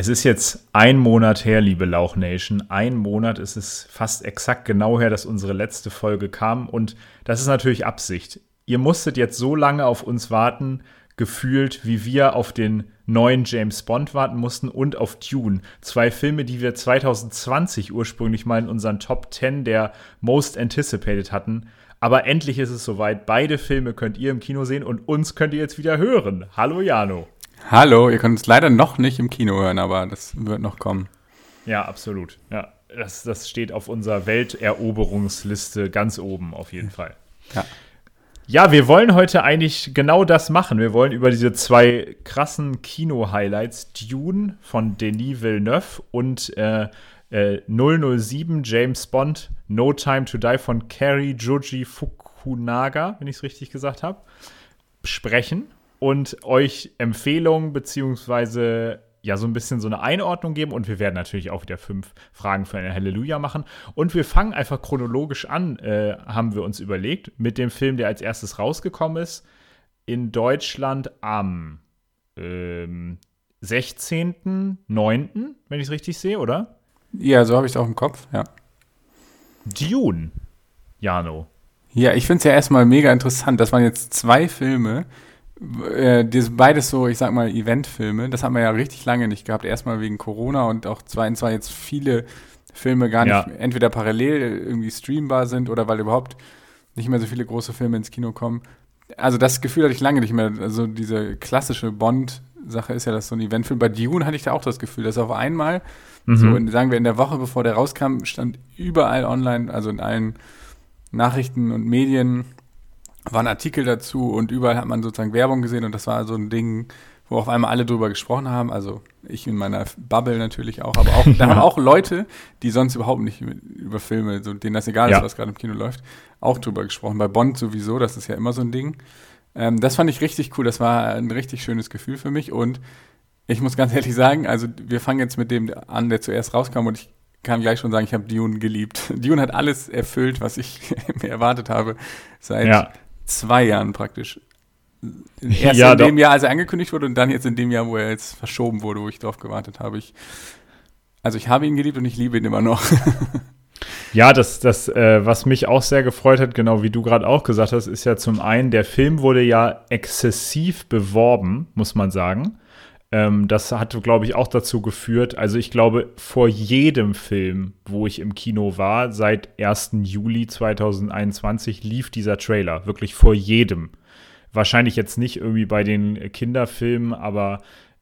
Es ist jetzt ein Monat her, liebe Lauch Nation. Ein Monat ist es fast exakt genau her, dass unsere letzte Folge kam. Und das ist natürlich Absicht. Ihr musstet jetzt so lange auf uns warten, gefühlt, wie wir auf den neuen James Bond warten mussten und auf Dune. 2 Filme, die wir 2020 ursprünglich mal in unseren Top 10 der Most Anticipated hatten. Aber endlich ist es soweit. Beide Filme könnt ihr im Kino sehen und uns könnt ihr jetzt wieder hören. Hallo Jano. Hallo, ihr könnt uns leider noch nicht im Kino hören, aber das wird noch kommen. Ja, absolut. Ja, das steht auf unserer Welteroberungsliste ganz oben auf jeden Fall. Ja, wir wollen heute eigentlich genau das machen. Wir wollen über diese 2 krassen Kino-Highlights, Dune von Denis Villeneuve und 007 James Bond No Time to Die von Cary Joji Fukunaga, wenn ich es richtig gesagt habe, besprechen und euch Empfehlungen beziehungsweise ja so ein bisschen so eine Einordnung geben. Und wir werden natürlich auch wieder 5 Fragen für eine Halleluja machen. Und wir fangen einfach chronologisch an, haben wir uns überlegt, mit dem Film, der als erstes rausgekommen ist, in Deutschland am 16.09., wenn ich es richtig sehe, oder? Ja, so habe ich es auch im Kopf, ja. Dune, Jano. Ja, ich finde es ja erstmal mega interessant. Das waren jetzt 2 Filme, die sind beides so, ich sag mal, Eventfilme. Das haben wir ja richtig lange nicht gehabt. Erstmal wegen Corona und auch zweitens, weil jetzt viele Filme gar nicht entweder parallel irgendwie streambar sind oder weil überhaupt nicht mehr so viele große Filme ins Kino kommen. Also das Gefühl hatte ich lange nicht mehr. Also diese klassische Bond-Sache ist ja das so ein Eventfilm. Bei Dune hatte ich da auch das Gefühl, dass auf einmal, sagen wir in der Woche, bevor der rauskam, stand überall online, also in allen Nachrichten und Medien, waren Artikel dazu und überall hat man sozusagen Werbung gesehen und das war so ein Ding, wo auf einmal alle drüber gesprochen haben, also ich in meiner Bubble natürlich auch, aber auch da haben auch Leute, die sonst überhaupt nicht über Filme, so, denen das egal ist, was gerade im Kino läuft, auch drüber gesprochen. Bei Bond sowieso, das ist ja immer so ein Ding. Das fand ich richtig cool, das war ein richtig schönes Gefühl für mich und ich muss ganz ehrlich sagen, also wir fangen jetzt mit dem an, der zuerst rauskam und ich kann gleich schon sagen, ich habe Dune geliebt. Dune hat alles erfüllt, was ich mir erwartet habe, seit 2 Jahren praktisch. Erst in dem Jahr, als er angekündigt wurde und dann jetzt in dem Jahr, wo er jetzt verschoben wurde, wo ich drauf gewartet habe. Ich habe ihn geliebt und ich liebe ihn immer noch. Ja, das was mich auch sehr gefreut hat, genau wie du gerade auch gesagt hast, ist ja zum einen, der Film wurde ja exzessiv beworben, muss man sagen. Das hat, glaube ich, auch dazu geführt, also ich glaube, vor jedem Film, wo ich im Kino war, seit 1. Juli 2021 lief dieser Trailer, wirklich vor jedem. Wahrscheinlich jetzt nicht irgendwie bei den Kinderfilmen, aber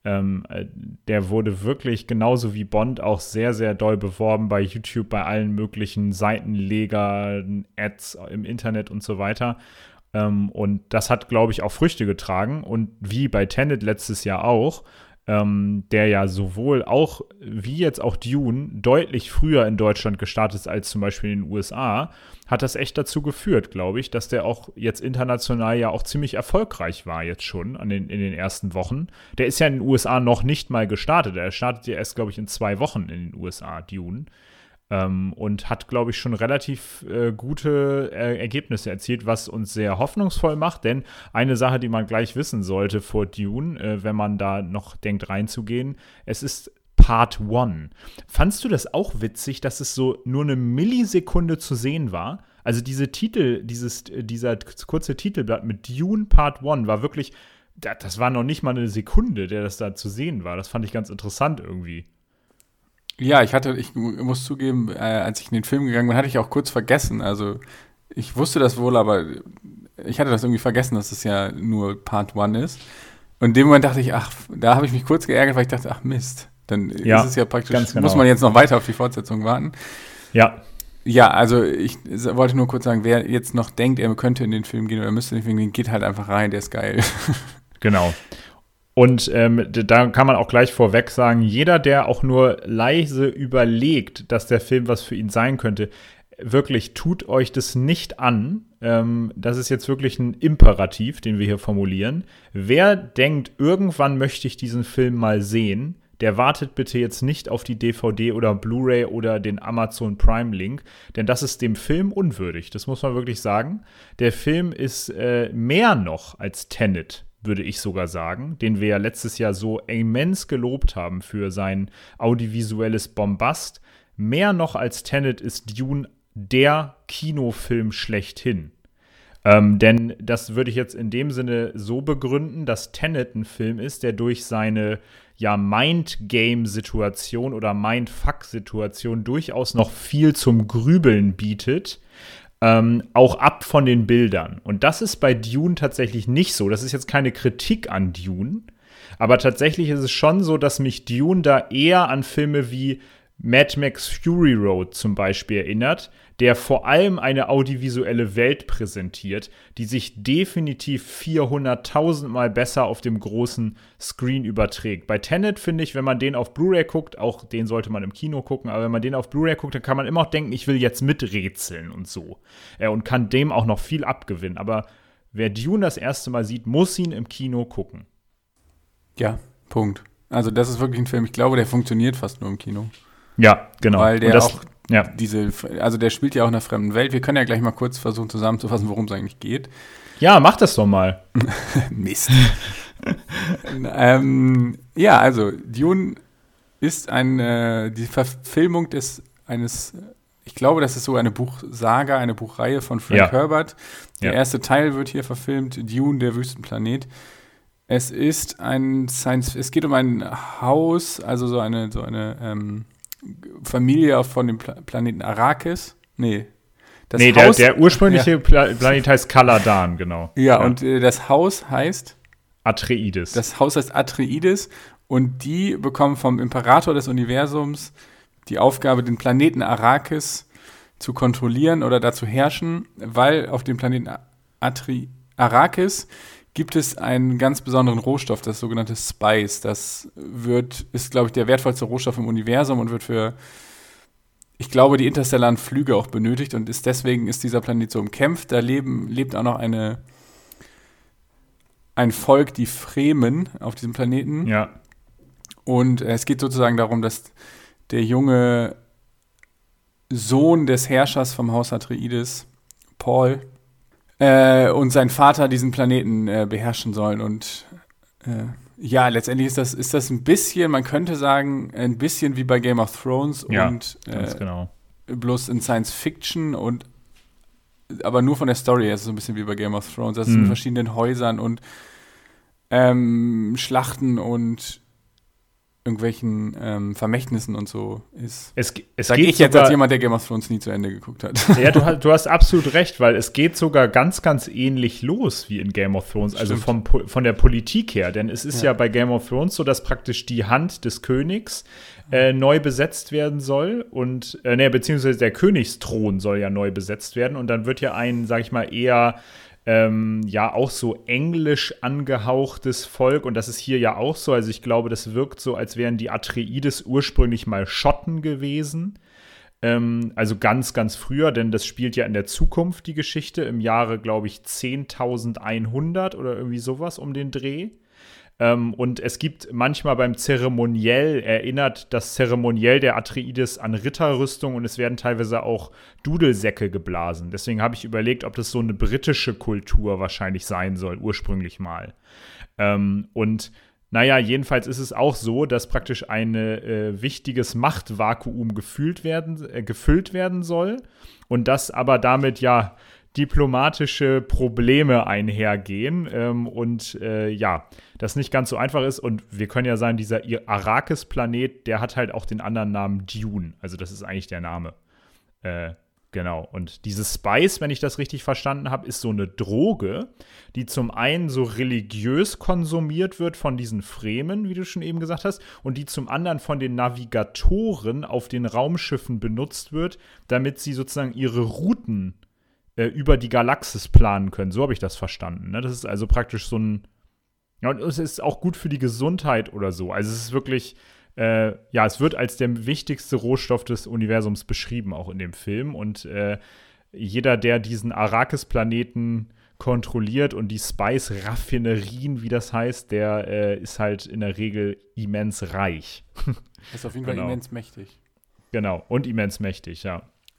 der wurde wirklich genauso wie Bond auch sehr, sehr doll beworben bei YouTube, bei allen möglichen Seitenlegern, Ads im Internet und so weiter. Und das hat, glaube ich, auch Früchte getragen. Und wie bei Tenet letztes Jahr auch, der ja sowohl auch, wie jetzt auch Dune, deutlich früher in Deutschland gestartet ist als zum Beispiel in den USA, hat das echt dazu geführt, glaube ich, dass der auch jetzt international ja auch ziemlich erfolgreich war jetzt schon in den ersten Wochen. Der ist ja in den USA noch nicht mal gestartet. Er startet ja erst, glaube ich, in 2 Wochen in den USA, Dune. Und hat, glaube ich, schon relativ gute Ergebnisse erzielt, was uns sehr hoffnungsvoll macht. Denn eine Sache, die man gleich wissen sollte vor Dune, wenn man da noch denkt reinzugehen, es ist Part 1. Fandst du das auch witzig, dass es so nur eine Millisekunde zu sehen war? Also dieser kurze Titelblatt mit Dune Part 1 war wirklich, das war noch nicht mal eine Sekunde, der das da zu sehen war. Das fand ich ganz interessant irgendwie. Ja, ich muss zugeben, als ich in den Film gegangen bin, hatte ich auch kurz vergessen. Also ich wusste das wohl, aber ich hatte das irgendwie vergessen, dass es ja nur Part 1 ist. Und in dem Moment dachte ich, da habe ich mich kurz geärgert, weil ich dachte, ganz ist es ja praktisch, muss man jetzt noch weiter auf die Fortsetzung warten. Ja. Ja, also ich wollte nur kurz sagen, wer jetzt noch denkt, er könnte in den Film gehen oder müsste in den Film gehen, geht halt einfach rein, der ist geil. Genau. Und da kann man auch gleich vorweg sagen, jeder, der auch nur leise überlegt, dass der Film was für ihn sein könnte, wirklich tut euch das nicht an. Das ist jetzt wirklich ein Imperativ, den wir hier formulieren. Wer denkt, irgendwann möchte ich diesen Film mal sehen, der wartet bitte jetzt nicht auf die DVD oder Blu-ray oder den Amazon Prime-Link, denn das ist dem Film unwürdig. Das muss man wirklich sagen. Der Film ist mehr noch als Tenet würde ich sogar sagen, den wir ja letztes Jahr so immens gelobt haben für sein audiovisuelles Bombast. Mehr noch als Tenet ist Dune der Kinofilm schlechthin. Denn das würde ich jetzt in dem Sinne so begründen, dass Tenet ein Film ist, der durch seine Mind-Game-Situation oder Mind-Fuck-Situation durchaus noch viel zum Grübeln bietet, auch ab von den Bildern. Und das ist bei Dune tatsächlich nicht so. Das ist jetzt keine Kritik an Dune, aber tatsächlich ist es schon so, dass mich Dune da eher an Filme wie Mad Max Fury Road zum Beispiel erinnert, der vor allem eine audiovisuelle Welt präsentiert, die sich definitiv 400.000 Mal besser auf dem großen Screen überträgt. Bei Tenet finde ich, wenn man den auf Blu-ray guckt, auch den sollte man im Kino gucken, aber wenn man den auf Blu-ray guckt, dann kann man immer auch denken, ich will jetzt miträtseln und so. Und kann dem auch noch viel abgewinnen. Aber wer Dune das erste Mal sieht, muss ihn im Kino gucken. Ja, Punkt. Also das ist wirklich ein Film, ich glaube, der funktioniert fast nur im Kino. Ja, genau. Weil der das, auch also der spielt ja auch in einer fremden Welt. Wir können ja gleich mal kurz versuchen zusammenzufassen, worum es eigentlich geht. Ja, mach das doch mal. Mist. Ja, also Dune ist die Verfilmung ich glaube, das ist so eine Buchsaga, eine Buchreihe von Frank Herbert. Der erste Teil wird hier verfilmt, Dune, der Wüstenplanet. Es geht um ein Haus, also so eine Familie von dem Planeten Arrakis. Der ursprüngliche Planet heißt Caladan, genau. Ja, und das Haus heißt? Atreides. Das Haus heißt Atreides und die bekommen vom Imperator des Universums die Aufgabe, den Planeten Arrakis zu kontrollieren oder da zu herrschen, weil auf dem Planeten Arrakis gibt es einen ganz besonderen Rohstoff, das sogenannte Spice. Das ist, glaube ich, der wertvollste Rohstoff im Universum und wird für, ich glaube, die interstellaren Flüge auch benötigt und deswegen ist dieser Planet so umkämpft. Da lebt auch noch ein Volk, die Fremen, auf diesem Planeten. Ja. Und es geht sozusagen darum, dass der junge Sohn des Herrschers vom Haus Atreides, Paul, und sein Vater diesen Planeten beherrschen sollen. Und letztendlich ist das ein bisschen, man könnte sagen, ein bisschen wie bei Game of Thrones ganz genau. Bloß in Science Fiction aber nur von der Story her ist es so ein bisschen wie bei Game of Thrones. Das ist in verschiedenen Häusern und Schlachten und irgendwelchen Vermächtnissen und so ist. Sag ich jetzt als jemand, der Game of Thrones nie zu Ende geguckt hat. Ja, du hast absolut recht, weil es geht sogar ganz, ganz ähnlich los wie in Game of Thrones, also von der Politik her. Denn es ist ja bei Game of Thrones so, dass praktisch die Hand des Königs neu besetzt werden soll und beziehungsweise der Königsthron soll ja neu besetzt werden und dann wird ja sag ich mal, eher auch so englisch angehauchtes Volk und das ist hier ja auch so, also ich glaube, das wirkt so, als wären die Atreides ursprünglich mal Schotten gewesen, also ganz, ganz früher, denn das spielt ja in der Zukunft, die Geschichte, im Jahre, glaube ich, 10.100 oder irgendwie sowas um den Dreh. Und es gibt manchmal beim Zeremoniell, erinnert das Zeremoniell der Atreides an Ritterrüstung und es werden teilweise auch Dudelsäcke geblasen. Deswegen habe ich überlegt, ob das so eine britische Kultur wahrscheinlich sein soll, ursprünglich mal. Jedenfalls ist es auch so, dass praktisch ein wichtiges Machtvakuum gefüllt werden soll und das aber damit diplomatische Probleme einhergehen das nicht ganz so einfach ist und wir können ja sagen, dieser Arrakis-Planet, der hat halt auch den anderen Namen Dune, also das ist eigentlich der Name. Genau, und dieses Spice, wenn ich das richtig verstanden habe, ist so eine Droge, die zum einen so religiös konsumiert wird von diesen Fremen, wie du schon eben gesagt hast, und die zum anderen von den Navigatoren auf den Raumschiffen benutzt wird, damit sie sozusagen ihre Routen über die Galaxis planen können. So habe ich das verstanden. Ne? Das ist also praktisch so und es ist auch gut für die Gesundheit oder so. Also es ist wirklich, es wird als der wichtigste Rohstoff des Universums beschrieben, auch in dem Film. Und jeder, der diesen Arrakis-Planeten kontrolliert und die Spice-Raffinerien, wie das heißt, der ist halt in der Regel immens reich. Ist auf jeden Fall immens mächtig. Genau, und immens mächtig, ja.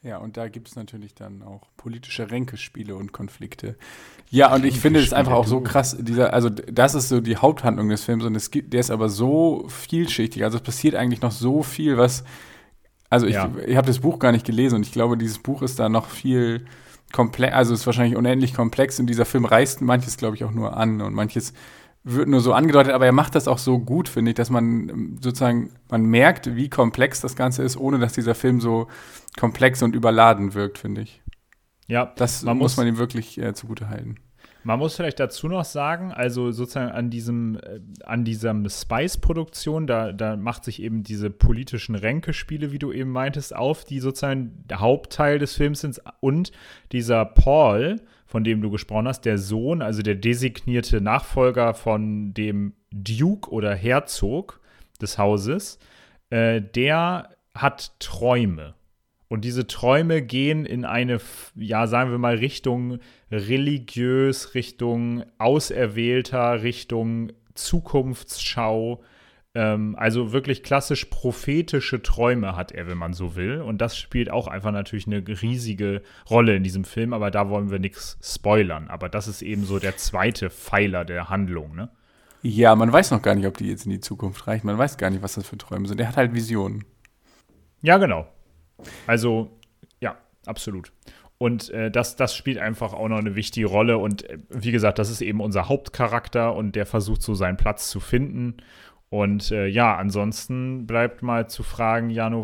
Ja, und da gibt es natürlich dann auch politische Ränkespiele und Konflikte. Ja, und ich finde es einfach auch so krass, also das ist so die Haupthandlung des Films und der ist aber so vielschichtig, also es passiert eigentlich noch so viel, also ich habe das Buch gar nicht gelesen und ich glaube, dieses Buch ist da noch viel komplex, also ist wahrscheinlich unendlich komplex und dieser Film reißt manches, glaube ich, auch nur an und manches wird nur so angedeutet, aber er macht das auch so gut, finde ich, dass man sozusagen, man merkt, wie komplex das Ganze ist, ohne dass dieser Film so komplex und überladen wirkt, finde ich. Ja, das muss man ihm wirklich zugute halten. Man muss vielleicht dazu noch sagen, also sozusagen an diesem Spice-Produktion, da macht sich eben diese politischen Ränkespiele, wie du eben meintest, auf, die sozusagen der Hauptteil des Films sind. Und dieser Paul, von dem du gesprochen hast, der Sohn, also der designierte Nachfolger von dem Duke oder Herzog des Hauses, der hat Träume. Und diese Träume gehen in eine, ja, sagen wir mal, Richtung religiös, Richtung Auserwählter, Richtung Zukunftsschau. Also wirklich klassisch prophetische Träume hat er, wenn man so will. Und das spielt auch einfach natürlich eine riesige Rolle in diesem Film. Aber da wollen wir nichts spoilern. Aber das ist eben so der zweite Pfeiler der Handlung, ne? Ja, man weiß noch gar nicht, ob die jetzt in die Zukunft reichen. Man weiß gar nicht, was das für Träume sind. Er hat halt Visionen. Ja, genau. Also, ja, absolut. Und das spielt einfach auch noch eine wichtige Rolle. Und wie gesagt, das ist eben unser Hauptcharakter und der versucht so seinen Platz zu finden. Und ansonsten bleibt mal zu fragen, Jano,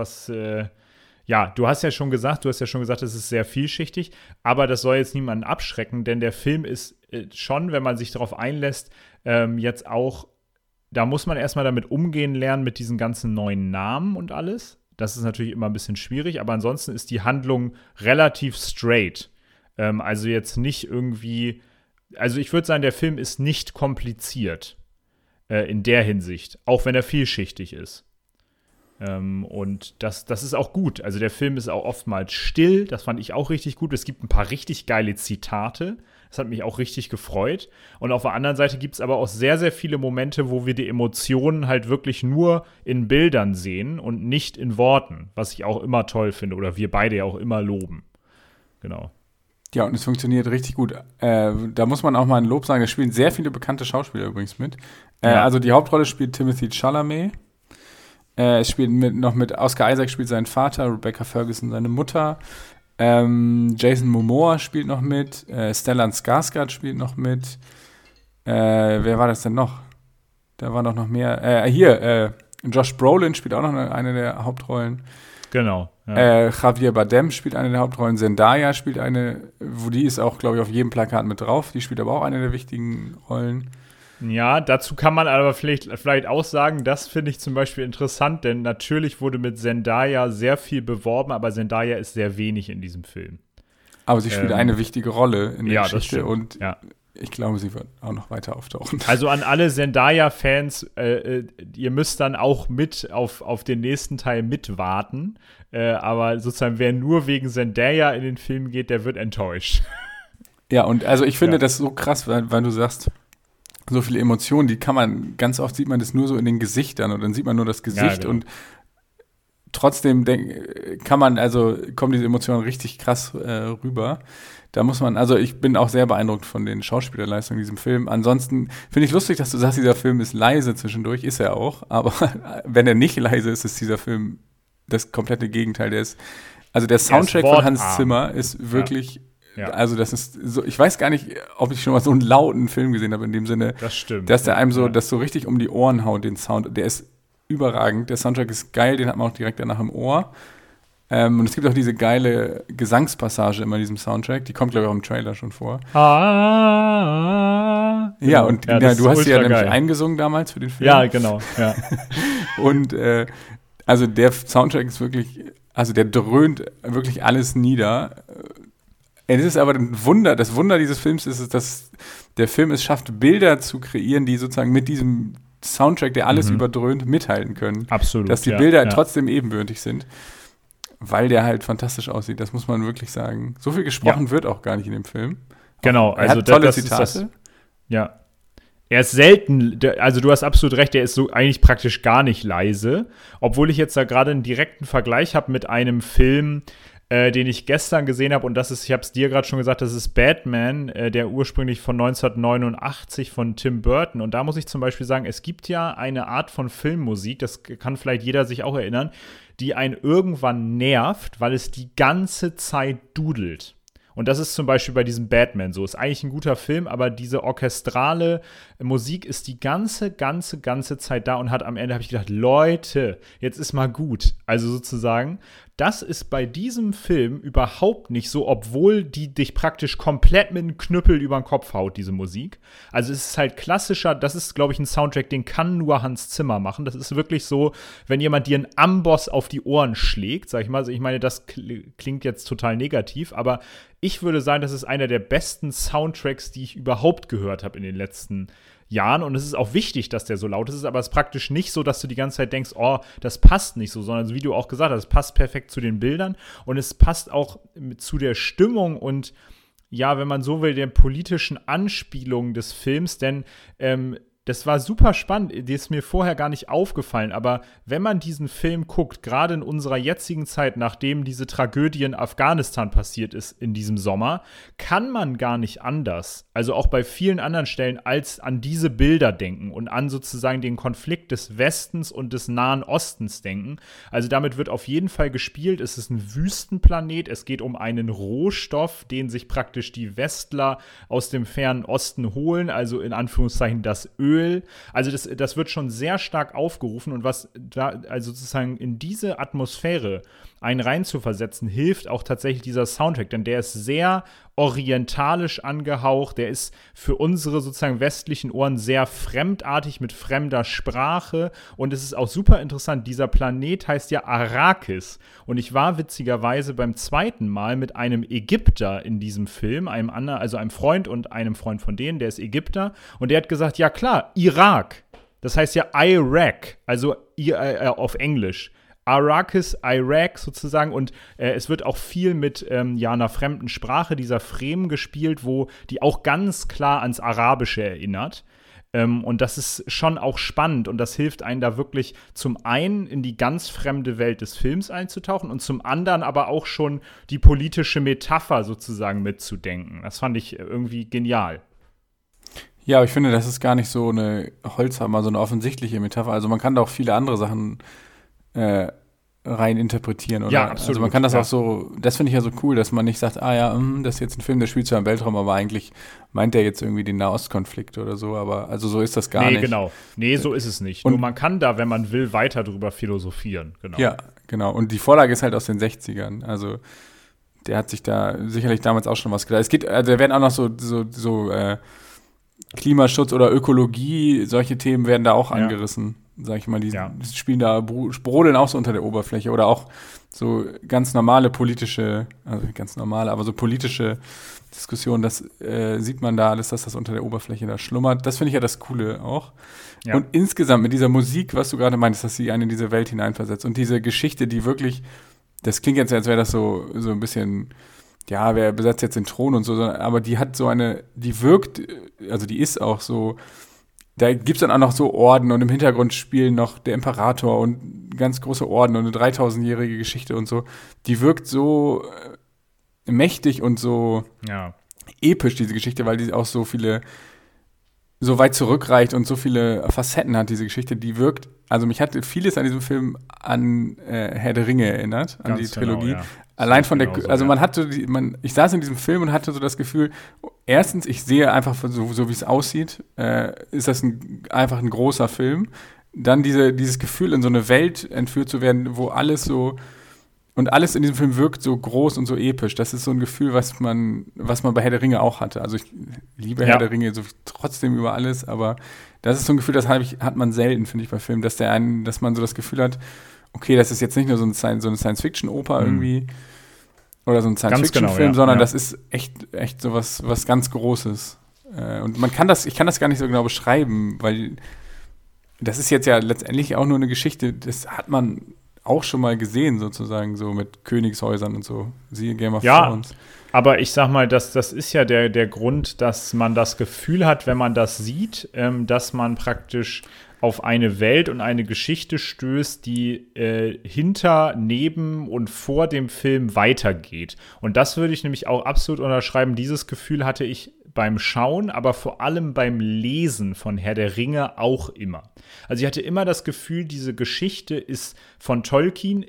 du hast ja schon gesagt, es ist sehr vielschichtig, aber das soll jetzt niemanden abschrecken, denn der Film ist schon, wenn man sich darauf einlässt, jetzt auch, da muss man erstmal damit umgehen lernen mit diesen ganzen neuen Namen und alles. Das ist natürlich immer ein bisschen schwierig, aber ansonsten ist die Handlung relativ straight. Also jetzt nicht irgendwie, also ich würde sagen, der Film ist nicht kompliziert in der Hinsicht, auch wenn er vielschichtig ist. Und das ist auch gut. Also der Film ist auch oftmals still, das fand ich auch richtig gut. Es gibt ein paar richtig geile Zitate, das hat mich auch richtig gefreut. Und auf der anderen Seite gibt es aber auch sehr, sehr viele Momente, wo wir die Emotionen halt wirklich nur in Bildern sehen und nicht in Worten, was ich auch immer toll finde oder wir beide ja auch immer loben. Genau. Ja, und es funktioniert richtig gut. Da muss man auch mal ein Lob sagen, es spielen sehr viele bekannte Schauspieler übrigens mit. Also die Hauptrolle spielt Timothée Chalamet. Es spielt noch mit Oscar Isaac spielt sein Vater, Rebecca Ferguson seine Mutter. Jason Momoa spielt noch mit, Stellan Skarsgård spielt noch mit. Wer war das denn noch? Da war noch mehr. Josh Brolin spielt auch noch eine der Hauptrollen. Genau. Ja. Javier Bardem spielt eine der Hauptrollen. Zendaya spielt eine, die ist auch, glaube ich, auf jedem Plakat mit drauf. Die spielt aber auch eine der wichtigen Rollen. Ja, dazu kann man aber vielleicht auch sagen, das finde ich zum Beispiel interessant, denn natürlich wurde mit Zendaya sehr viel beworben, aber Zendaya ist sehr wenig in diesem Film. Aber sie spielt eine wichtige Rolle in der Geschichte und ja. Ich glaube, sie wird auch noch weiter auftauchen. Also an alle Zendaya-Fans, ihr müsst dann auch mit auf den nächsten Teil mitwarten, aber sozusagen, wer nur wegen Zendaya in den Film geht, der wird enttäuscht. Ja, und also ich finde das so krass, weil du sagst, so viele Emotionen, die kann man, ganz oft sieht man das nur so in den Gesichtern und dann sieht man nur das Gesicht und trotzdem kommen diese Emotionen richtig krass rüber. Da muss man, also ich bin auch sehr beeindruckt von den Schauspielerleistungen in diesem Film. Ansonsten finde ich lustig, dass du sagst, dieser Film ist leise zwischendurch, ist er auch, aber wenn er nicht leise ist, ist dieser Film das komplette Gegenteil. Der Soundtrack von Hans Zimmer ist wirklich also das ist so, ich weiß gar nicht, ob ich schon mal so einen lauten Film gesehen habe in dem Sinne. Das stimmt. Dass der einem das so richtig um die Ohren haut, den Sound. Der ist überragend. Der Soundtrack ist geil, den hat man auch direkt danach im Ohr. Und es gibt auch diese geile Gesangspassage immer in diesem Soundtrack. Die kommt, glaube ich, auch im Trailer schon vor. Ja, und du hast sie ja nämlich eingesungen damals für den Film. Ja, genau. Ja. Und also der Soundtrack ist wirklich, also der dröhnt wirklich alles nieder. Es ist aber das Wunder dieses Films ist, dass der Film es schafft, Bilder zu kreieren, die sozusagen mit diesem Soundtrack, der alles überdröhnt, mithalten können. Absolut. Dass die Bilder trotzdem ebenbürtig sind, weil der halt fantastisch aussieht. Das muss man wirklich sagen. So viel gesprochen wird auch gar nicht in dem Film. Genau. Er hat tolle Zitate. Ja. Er ist selten, also du hast absolut recht, er ist so eigentlich praktisch gar nicht leise. Obwohl ich jetzt da gerade einen direkten Vergleich habe mit einem Film, den ich gestern gesehen habe. Und das ist, ich habe es dir gerade schon gesagt, das ist Batman, der ursprünglich von 1989 von Tim Burton. Und da muss ich zum Beispiel sagen, es gibt ja eine Art von Filmmusik, das kann vielleicht jeder sich auch erinnern, die einen irgendwann nervt, weil es die ganze Zeit dudelt. Und das ist zum Beispiel bei diesem Batman so. Ist eigentlich ein guter Film, aber diese orchestrale Musik ist die ganze Zeit da und hat am Ende, habe ich gedacht, Leute, jetzt ist mal gut. Also sozusagen, das ist bei diesem Film überhaupt nicht so, obwohl die dich praktisch komplett mit einem Knüppel über den Kopf haut, diese Musik. Also es ist halt klassischer, das ist, glaube ich, ein Soundtrack, den kann nur Hans Zimmer machen. Das ist wirklich so, wenn jemand dir einen Amboss auf die Ohren schlägt, sag ich mal. Also ich meine, das klingt jetzt total negativ, aber ich würde sagen, das ist einer der besten Soundtracks, die ich überhaupt gehört habe in den letzten Jahren. Und es ist auch wichtig, dass der so laut ist, aber es ist praktisch nicht so, dass du die ganze Zeit denkst, oh, das passt nicht so, sondern wie du auch gesagt hast, es passt perfekt zu den Bildern und es passt auch zu der Stimmung und ja, wenn man so will, der politischen Anspielung des Films, denn das war super spannend, die ist mir vorher gar nicht aufgefallen, aber wenn man diesen Film guckt, gerade in unserer jetzigen Zeit, nachdem diese Tragödie in Afghanistan passiert ist in diesem Sommer, kann man gar nicht anders, also auch bei vielen anderen Stellen, als an diese Bilder denken und an sozusagen den Konflikt des Westens und des Nahen Ostens denken. Also damit wird auf jeden Fall gespielt, es ist ein Wüstenplanet, es geht um einen Rohstoff, den sich praktisch die Westler aus dem fernen Osten holen, also in Anführungszeichen das Öl. Also das wird schon sehr stark aufgerufen und was da, also sozusagen in diese Atmosphäre einen rein zu versetzen, hilft auch tatsächlich dieser Soundtrack, denn der ist sehr orientalisch angehaucht, der ist für unsere sozusagen westlichen Ohren sehr fremdartig mit fremder Sprache und es ist auch super interessant, dieser Planet heißt ja Arrakis und ich war witzigerweise beim zweiten Mal mit einem Ägypter in diesem Film, einem anderen, also einem Freund und einem Freund von denen, der ist Ägypter und der hat gesagt, ja klar, Irak, das heißt ja Iraq, also auf Englisch. Arrakis, Iraq sozusagen und es wird auch viel mit einer fremden Sprache, dieser Fremen gespielt, die auch ganz klar ans Arabische erinnert. Und das ist schon auch spannend und das hilft einem da wirklich zum einen in die ganz fremde Welt des Films einzutauchen und zum anderen aber auch schon die politische Metapher sozusagen mitzudenken. Das fand ich irgendwie genial. Ja, aber ich finde, das ist gar nicht so eine Holzhammer, so eine offensichtliche Metapher. Also man kann da auch viele andere Sachen rein interpretieren. Oder? Ja, absolut. Also man kann das auch so, das finde ich ja so cool, dass man nicht sagt, das ist jetzt ein Film, der spielt zwar im Weltraum, aber eigentlich meint der jetzt irgendwie den Nahostkonflikt oder so, aber also so ist das gar nicht. Nee, genau. Nee, so ist es nicht. Und nur man kann da, wenn man will, weiter drüber philosophieren. Genau. Ja, genau. Und die Vorlage ist halt aus den 60ern, also der hat sich da sicherlich damals auch schon was gedacht. Es geht, also da werden auch noch so Klimaschutz oder Ökologie, solche Themen werden da auch angerissen. Sag ich mal, die spielen da, brodeln auch so unter der Oberfläche oder auch so ganz normale politische, also ganz normale, aber so politische Diskussionen, das sieht man da alles, dass das unter der Oberfläche da schlummert. Das finde ich ja das Coole auch. Ja. Und insgesamt mit dieser Musik, was du gerade meintest, dass sie einen in diese Welt hineinversetzt und diese Geschichte, die wirklich, das klingt jetzt, als wäre das so ein bisschen, ja, wer besetzt jetzt den Thron und so, aber die hat so eine, die wirkt, also die ist auch so, da gibt es dann auch noch so Orden und im Hintergrund spielen noch der Imperator und ganz große Orden und eine 3000-jährige Geschichte und so. Die wirkt so mächtig und so episch, diese Geschichte, weil die auch so weit zurückreicht und so viele Facetten hat, diese Geschichte. Die wirkt, also mich hat vieles an diesem Film an Herr der Ringe erinnert, an die Trilogie. Genau, ja. Allein von der, also man hatte, ich saß in diesem Film und hatte so das Gefühl, erstens, ich sehe einfach so wie es aussieht, ist das einfach ein großer Film. Dann dieses Gefühl, in so eine Welt entführt zu werden, wo alles so, und alles in diesem Film wirkt so groß und so episch. Das ist so ein Gefühl, was man bei Herr der Ringe auch hatte. Also ich liebe Herr der Ringe so trotzdem über alles, aber das ist so ein Gefühl, das hat man selten, finde ich, bei Filmen, dass man so das Gefühl hat, okay, das ist jetzt nicht nur so eine Science-Fiction-Oper irgendwie oder so ein Science-Fiction-Film, sondern das ist echt so was ganz Großes. Und ich kann das gar nicht so genau beschreiben, weil das ist jetzt ja letztendlich auch nur eine Geschichte, das hat man auch schon mal gesehen, sozusagen, so mit Königshäusern und so. Siehe Game of Ja, Thrones. aber ich sag mal, das ist ja der Grund, dass man das Gefühl hat, wenn man das sieht, dass man praktisch auf eine Welt und eine Geschichte stößt, die hinter, neben und vor dem Film weitergeht. Und das würde ich nämlich auch absolut unterschreiben. Dieses Gefühl hatte ich beim Schauen, aber vor allem beim Lesen von Herr der Ringe auch immer. Also ich hatte immer das Gefühl, diese Geschichte ist von Tolkien,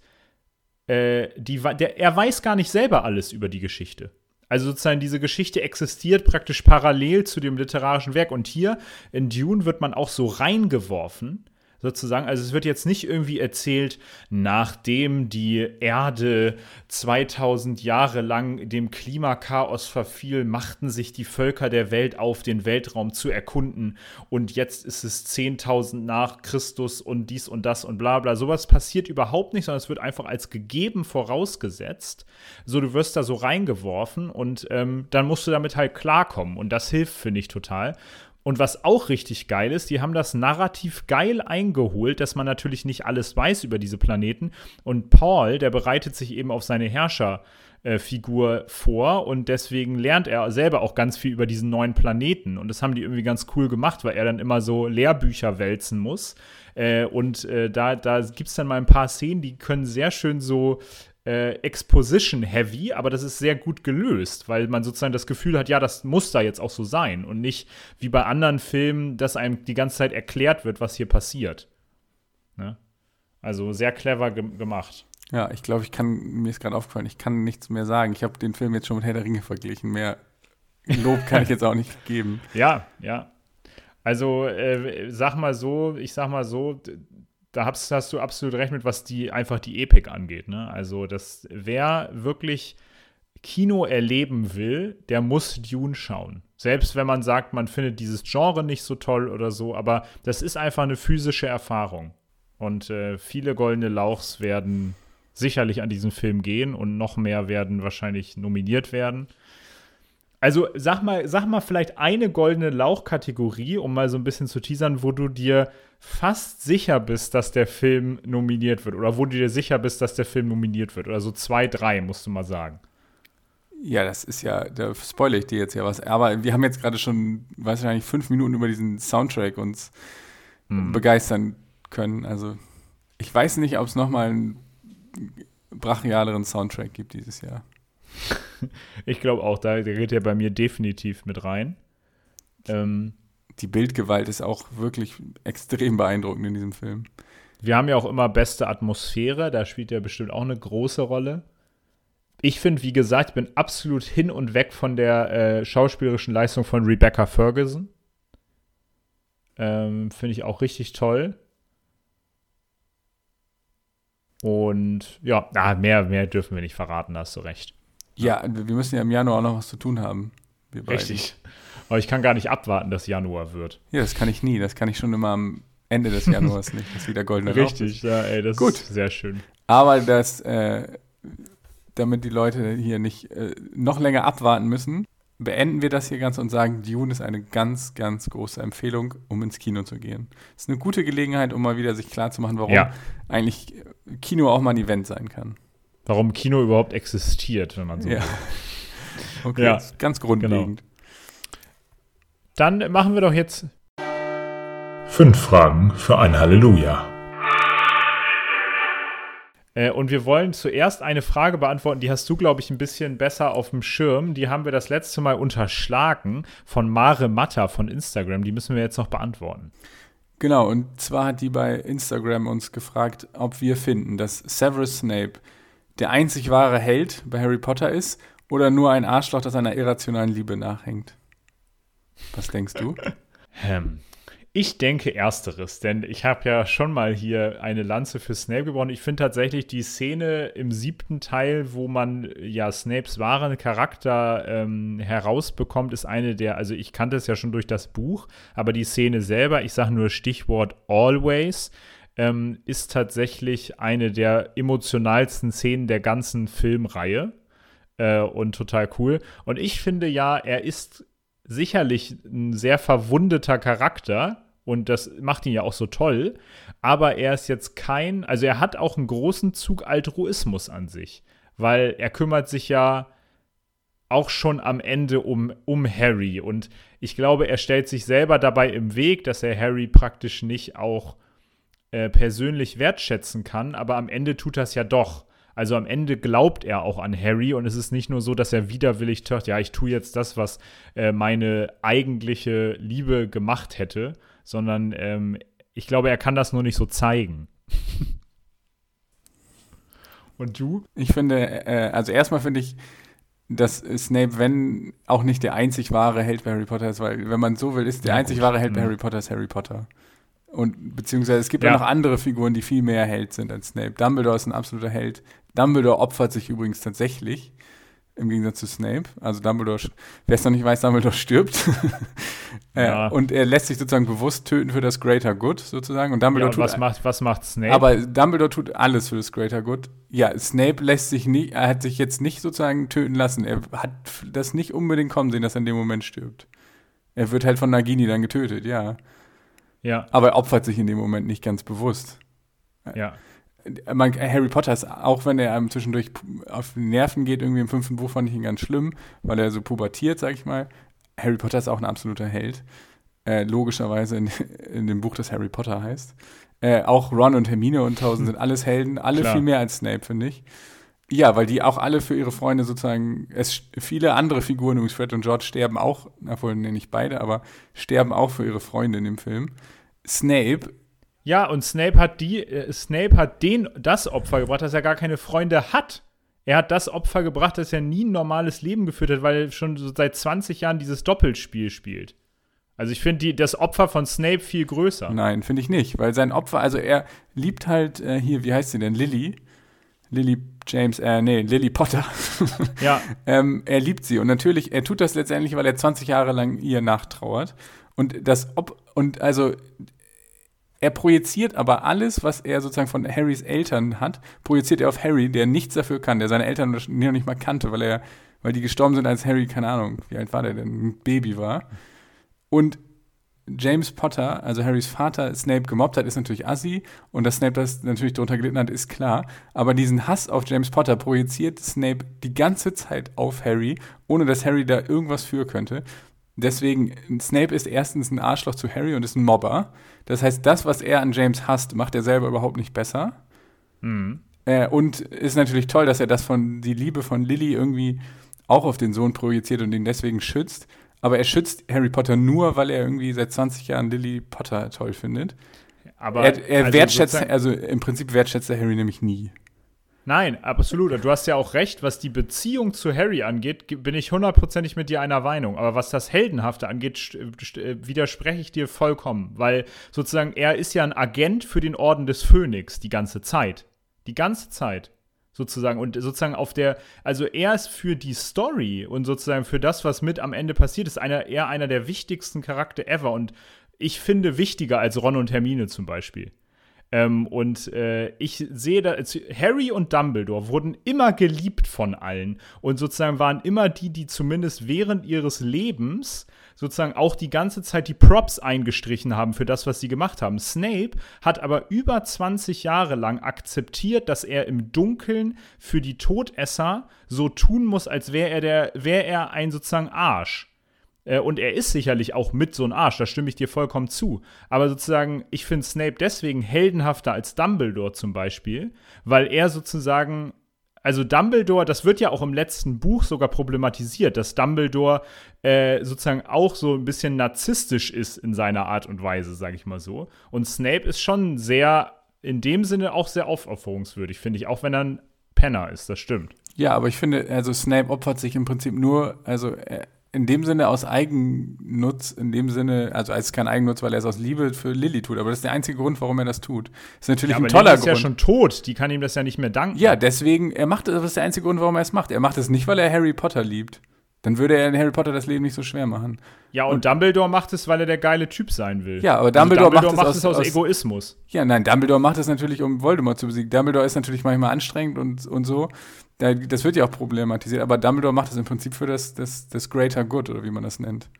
er weiß gar nicht selber alles über die Geschichte. Also sozusagen diese Geschichte existiert praktisch parallel zu dem literarischen Werk. Und hier in Dune wird man auch so reingeworfen, sozusagen. Also es wird jetzt nicht irgendwie erzählt, nachdem die Erde 2000 Jahre lang dem Klimakaos verfiel, machten sich die Völker der Welt auf, den Weltraum zu erkunden. Und jetzt ist es 10.000 nach Christus und dies und das und bla bla. Sowas passiert überhaupt nicht, sondern es wird einfach als gegeben vorausgesetzt. So, du wirst da so reingeworfen und dann musst du damit halt klarkommen. Und das hilft, finde ich, total. Und was auch richtig geil ist, die haben das narrativ geil eingeholt, dass man natürlich nicht alles weiß über diese Planeten. Und Paul, der bereitet sich eben auf seine Herrscherfigur vor und deswegen lernt er selber auch ganz viel über diesen neuen Planeten. Und das haben die irgendwie ganz cool gemacht, weil er dann immer so Lehrbücher wälzen muss. Da gibt es dann mal ein paar Szenen, die können sehr schön so Exposition-heavy, aber das ist sehr gut gelöst, weil man sozusagen das Gefühl hat, ja, das muss da jetzt auch so sein und nicht wie bei anderen Filmen, dass einem die ganze Zeit erklärt wird, was hier passiert. Ne? Also sehr clever gemacht. Ja, ich glaube, mir ist gerade aufgefallen, ich kann nichts mehr sagen. Ich habe den Film jetzt schon mit Herr der Ringe verglichen. Mehr Lob kann ich jetzt auch nicht geben. Ja. Also, ich sag mal so, da hast du absolut recht mit, was die Epik angeht. Ne? Also, wer wirklich Kino erleben will, der muss Dune schauen. Selbst wenn man sagt, man findet dieses Genre nicht so toll oder so, aber das ist einfach eine physische Erfahrung. Und viele goldene Lauchs werden sicherlich an diesen Film gehen und noch mehr werden wahrscheinlich nominiert werden. Also sag mal vielleicht eine goldene Lauch-Kategorie, um mal so ein bisschen zu teasern, wo du dir fast sicher bist, dass der Film nominiert wird. Oder wo du dir sicher bist, dass der Film nominiert wird. Oder so 2, 3, musst du mal sagen. Ja, das ist ja, da spoilere ich dir jetzt ja was. Aber wir haben jetzt gerade schon, weiß ich nicht, 5 Minuten über diesen Soundtrack uns begeistern können. Also ich weiß nicht, ob es nochmal einen brachialeren Soundtrack gibt dieses Jahr. Ich glaube auch, der geht ja bei mir definitiv mit rein. Die Bildgewalt ist auch wirklich extrem beeindruckend in diesem Film. Wir haben ja auch immer beste Atmosphäre, da spielt ja bestimmt auch eine große Rolle. Ich finde, wie gesagt, ich bin absolut hin und weg von der schauspielerischen Leistung von Rebecca Ferguson. Finde ich auch richtig toll. Und ja, mehr dürfen wir nicht verraten, da hast du recht. Ja, wir müssen ja im Januar auch noch was zu tun haben. Wir beiden. Richtig. Aber ich kann gar nicht abwarten, dass Januar wird. Ja, das kann ich nie. Das kann ich schon immer am Ende des Januars nicht, dass wieder goldene Rauch ist. Richtig, ja, ey, das Gut. ist sehr schön. Aber damit die Leute hier nicht noch länger abwarten müssen, beenden wir das hier ganz und sagen, Dune ist eine ganz, ganz große Empfehlung, um ins Kino zu gehen. Es ist eine gute Gelegenheit, um mal wieder sich klarzumachen, warum eigentlich Kino auch mal ein Event sein kann. Warum Kino überhaupt existiert, wenn man so will. Okay, ja. Das ist ganz grundlegend. Genau. Dann machen wir doch jetzt 5 Fragen für ein Halleluja. Und wir wollen zuerst eine Frage beantworten, die hast du, glaube ich, ein bisschen besser auf dem Schirm. Die haben wir das letzte Mal unterschlagen von Mare Matta von Instagram. Die müssen wir jetzt noch beantworten. Genau, und zwar hat die bei Instagram uns gefragt, ob wir finden, dass Severus Snape der einzig wahre Held bei Harry Potter ist oder nur ein Arschloch, das einer irrationalen Liebe nachhängt. Was denkst du? Ich denke Ersteres, denn ich habe ja schon mal hier eine Lanze für Snape gebrochen. Ich finde tatsächlich die Szene im 7. Teil, wo man ja Snapes wahren Charakter herausbekommt, ist eine der, also ich kannte es ja schon durch das Buch, aber die Szene selber, ich sage nur Stichwort Always, ist tatsächlich eine der emotionalsten Szenen der ganzen Filmreihe und total cool. Und ich finde ja, er ist sicherlich ein sehr verwundeter Charakter und das macht ihn ja auch so toll, aber er ist jetzt also er hat auch einen großen Zug Altruismus an sich, weil er kümmert sich ja auch schon am Ende um Harry und ich glaube, er stellt sich selber dabei im Weg, dass er Harry praktisch nicht auch persönlich wertschätzen kann, aber am Ende tut das ja doch. Also am Ende glaubt er auch an Harry und es ist nicht nur so, dass er widerwillig sagt, ja, ich tue jetzt das, was meine eigentliche Liebe gemacht hätte, sondern ich glaube, er kann das nur nicht so zeigen. Und du? Ich finde, also erstmal finde ich, dass Snape, wenn auch nicht der einzig wahre Held bei Harry Potter ist, weil, wenn man so will, ist der einzig wahre Held bei Harry Potter ist Harry Potter. Und beziehungsweise es gibt ja noch andere Figuren, die viel mehr Held sind als Snape. Dumbledore ist ein absoluter Held. Dumbledore opfert sich übrigens tatsächlich, im Gegensatz zu Snape. Also Dumbledore, wer es noch nicht weiß, Dumbledore stirbt. Und er lässt sich sozusagen bewusst töten für das Greater Good, sozusagen. Und Dumbledore was macht Snape? Aber Dumbledore tut alles für das Greater Good. Ja, Snape er hat sich jetzt nicht sozusagen töten lassen. Er hat das nicht unbedingt kommen sehen, dass er in dem Moment stirbt. Er wird halt von Nagini dann getötet, ja. Ja. Aber er opfert sich in dem Moment nicht ganz bewusst. Ja. Harry Potter ist, auch wenn er einem zwischendurch auf die Nerven geht, irgendwie im 5. Buch fand ich ihn ganz schlimm, weil er so pubertiert, sag ich mal. Harry Potter ist auch ein absoluter Held. Logischerweise in dem Buch, das Harry Potter heißt. Auch Ron und Hermine und Tausend sind alles Helden, alle viel mehr als Snape, finde ich. Ja, weil die auch alle für ihre Freunde sozusagen, viele andere Figuren, übrigens Fred und George, sterben auch, obwohl nicht beide, aber sterben auch für ihre Freunde in dem Film. Snape. Ja, und Snape hat das Opfer gebracht, dass er gar keine Freunde hat. Er hat das Opfer gebracht, dass er nie ein normales Leben geführt hat, weil er schon so seit 20 Jahren dieses Doppelspiel spielt. Also ich finde das Opfer von Snape viel größer. Nein, finde ich nicht, weil sein Opfer, also er liebt halt, wie heißt sie denn, Lily Potter. Ja. Er liebt sie und natürlich, er tut das letztendlich, weil er 20 Jahre lang ihr nachtrauert. Und er projiziert aber alles, was er sozusagen von Harrys Eltern hat, projiziert er auf Harry, der nichts dafür kann, der seine Eltern noch nicht mal kannte, weil die gestorben sind, als Harry, keine Ahnung, wie alt war der denn, ein Baby war. Und James Potter, also Harrys Vater, Snape gemobbt hat, ist natürlich assi. Und dass Snape das natürlich darunter gelitten hat, ist klar. Aber diesen Hass auf James Potter projiziert Snape die ganze Zeit auf Harry, ohne dass Harry da irgendwas für könnte. Deswegen, Snape ist erstens ein Arschloch zu Harry und ist ein Mobber. Das heißt, das, was er an James hasst, macht er selber überhaupt nicht besser. Mhm. Und ist natürlich toll, dass er die Liebe von Lily irgendwie auch auf den Sohn projiziert und ihn deswegen schützt. Aber er schützt Harry Potter nur, weil er irgendwie seit 20 Jahren Lily Potter toll findet. Aber er wertschätzt, also im Prinzip wertschätzt er Harry nämlich nie. Nein, absolut. Du hast ja auch recht, was die Beziehung zu Harry angeht, bin ich 100%ig mit dir einer Meinung. Aber was das Heldenhafte angeht, widerspreche ich dir vollkommen. Weil sozusagen er ist ja ein Agent für den Orden des Phönix die ganze Zeit. Die ganze Zeit. Sozusagen. Und sozusagen also er ist für die Story und sozusagen für das, was mit am Ende passiert, ist eher einer der wichtigsten Charakter ever. Und ich finde wichtiger als Ron und Hermine zum Beispiel. Ich sehe da, Harry und Dumbledore wurden immer geliebt von allen und sozusagen waren immer die zumindest während ihres Lebens sozusagen auch die ganze Zeit die Props eingestrichen haben für das, was sie gemacht haben. Snape hat aber über 20 Jahre lang akzeptiert, dass er im Dunkeln für die Todesser so tun muss, als wäre er ein sozusagen Arsch. Und er ist sicherlich auch mit so ein Arsch, da stimme ich dir vollkommen zu. Aber sozusagen, ich finde Snape deswegen heldenhafter als Dumbledore zum Beispiel, weil er sozusagen, also Dumbledore, das wird ja auch im letzten Buch sogar problematisiert, dass Dumbledore sozusagen auch so ein bisschen narzisstisch ist in seiner Art und Weise, sage ich mal so. Und Snape ist schon in dem Sinne auch sehr aufopferungswürdig, finde ich, auch wenn er ein Penner ist, das stimmt. Ja, aber ich finde, also Snape opfert sich im Prinzip nur, also in dem Sinne aus Eigennutz, also als kein Eigennutz, weil er es aus Liebe für Lily tut. Aber das ist der einzige Grund, warum er das tut. Das ist natürlich ein toller Grund. Lily ist ja schon tot, die kann ihm das ja nicht mehr danken. Ja, deswegen, das ist der einzige Grund, warum er es macht. Er macht es nicht, weil er Harry Potter liebt. Dann würde er in Harry Potter das Leben nicht so schwer machen. Ja, und Dumbledore macht es, weil er der geile Typ sein will. Ja, aber Dumbledore macht es aus Egoismus. Ja, nein, Dumbledore macht es natürlich, um Voldemort zu besiegen. Dumbledore ist natürlich manchmal anstrengend und so. Das wird ja auch problematisiert. Aber Dumbledore macht es im Prinzip für das Greater Good, oder wie man das nennt.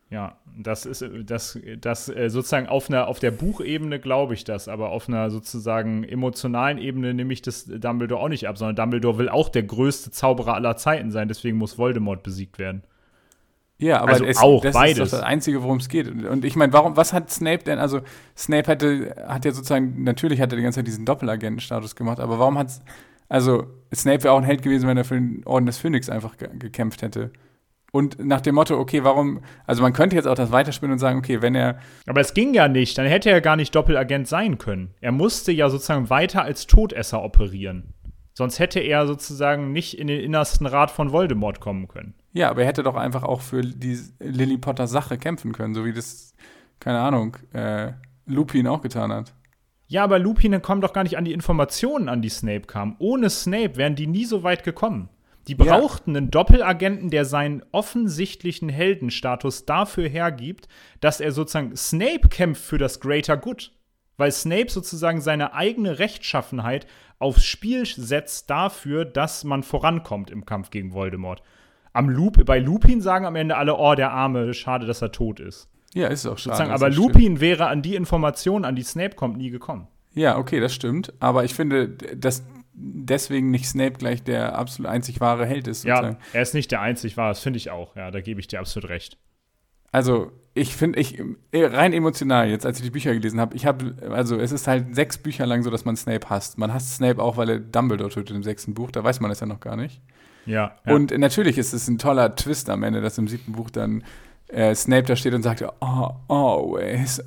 Ja, das ist das sozusagen auf der Buchebene glaube ich das, aber auf einer sozusagen emotionalen Ebene nehme ich das Dumbledore auch nicht ab, sondern Dumbledore will auch der größte Zauberer aller Zeiten sein, deswegen muss Voldemort besiegt werden. Ja, aber also auch das beides. ist doch das Einzige, worum es geht. Und ich meine, was hat Snape denn, also Snape hat ja sozusagen, natürlich hat er die ganze Zeit diesen Doppelagentenstatus gemacht, aber warum hat's, also Snape wäre auch ein Held gewesen, wenn er für den Orden des Phönix einfach gekämpft hätte. Und nach dem Motto, okay, warum, also man könnte jetzt auch das weiterspinnen und sagen, okay, wenn er. Aber es ging ja nicht, dann hätte er gar nicht Doppelagent sein können. Er musste ja sozusagen weiter als Todesser operieren. Sonst hätte er sozusagen nicht in den innersten Rat von Voldemort kommen können. Ja, aber er hätte doch einfach auch für die Lily Potter Sache kämpfen können, so wie das, keine Ahnung, Lupin auch getan hat. Ja, aber Lupin kommt doch gar nicht an die Informationen, an die Snape kam. Ohne Snape wären die nie so weit gekommen. Die brauchten einen Doppelagenten, der seinen offensichtlichen Heldenstatus dafür hergibt, dass er sozusagen Snape kämpft für das Greater Good. Weil Snape sozusagen seine eigene Rechtschaffenheit aufs Spiel setzt dafür, dass man vorankommt im Kampf gegen Voldemort. Bei Lupin sagen am Ende alle, oh, der Arme, schade, dass er tot ist. Ja, ist auch schade. Aber Lupin wäre an die Informationen, an die Snape kommt, nie gekommen. Ja, okay, das stimmt. Aber ich finde, dass deswegen nicht Snape gleich der absolut einzig wahre Held ist. Sozusagen. Ja, er ist nicht der einzig wahre, das finde ich auch. Ja, da gebe ich dir absolut recht. Also, ich finde, rein emotional jetzt, als ich die Bücher gelesen habe, also es ist halt 6 Bücher lang so, dass man Snape hasst. Man hasst Snape auch, weil er Dumbledore tötet im 6. Buch, da weiß man das ja noch gar nicht. Ja. Und natürlich ist es ein toller Twist am Ende, dass im 7. Buch dann Snape da steht und sagt, always.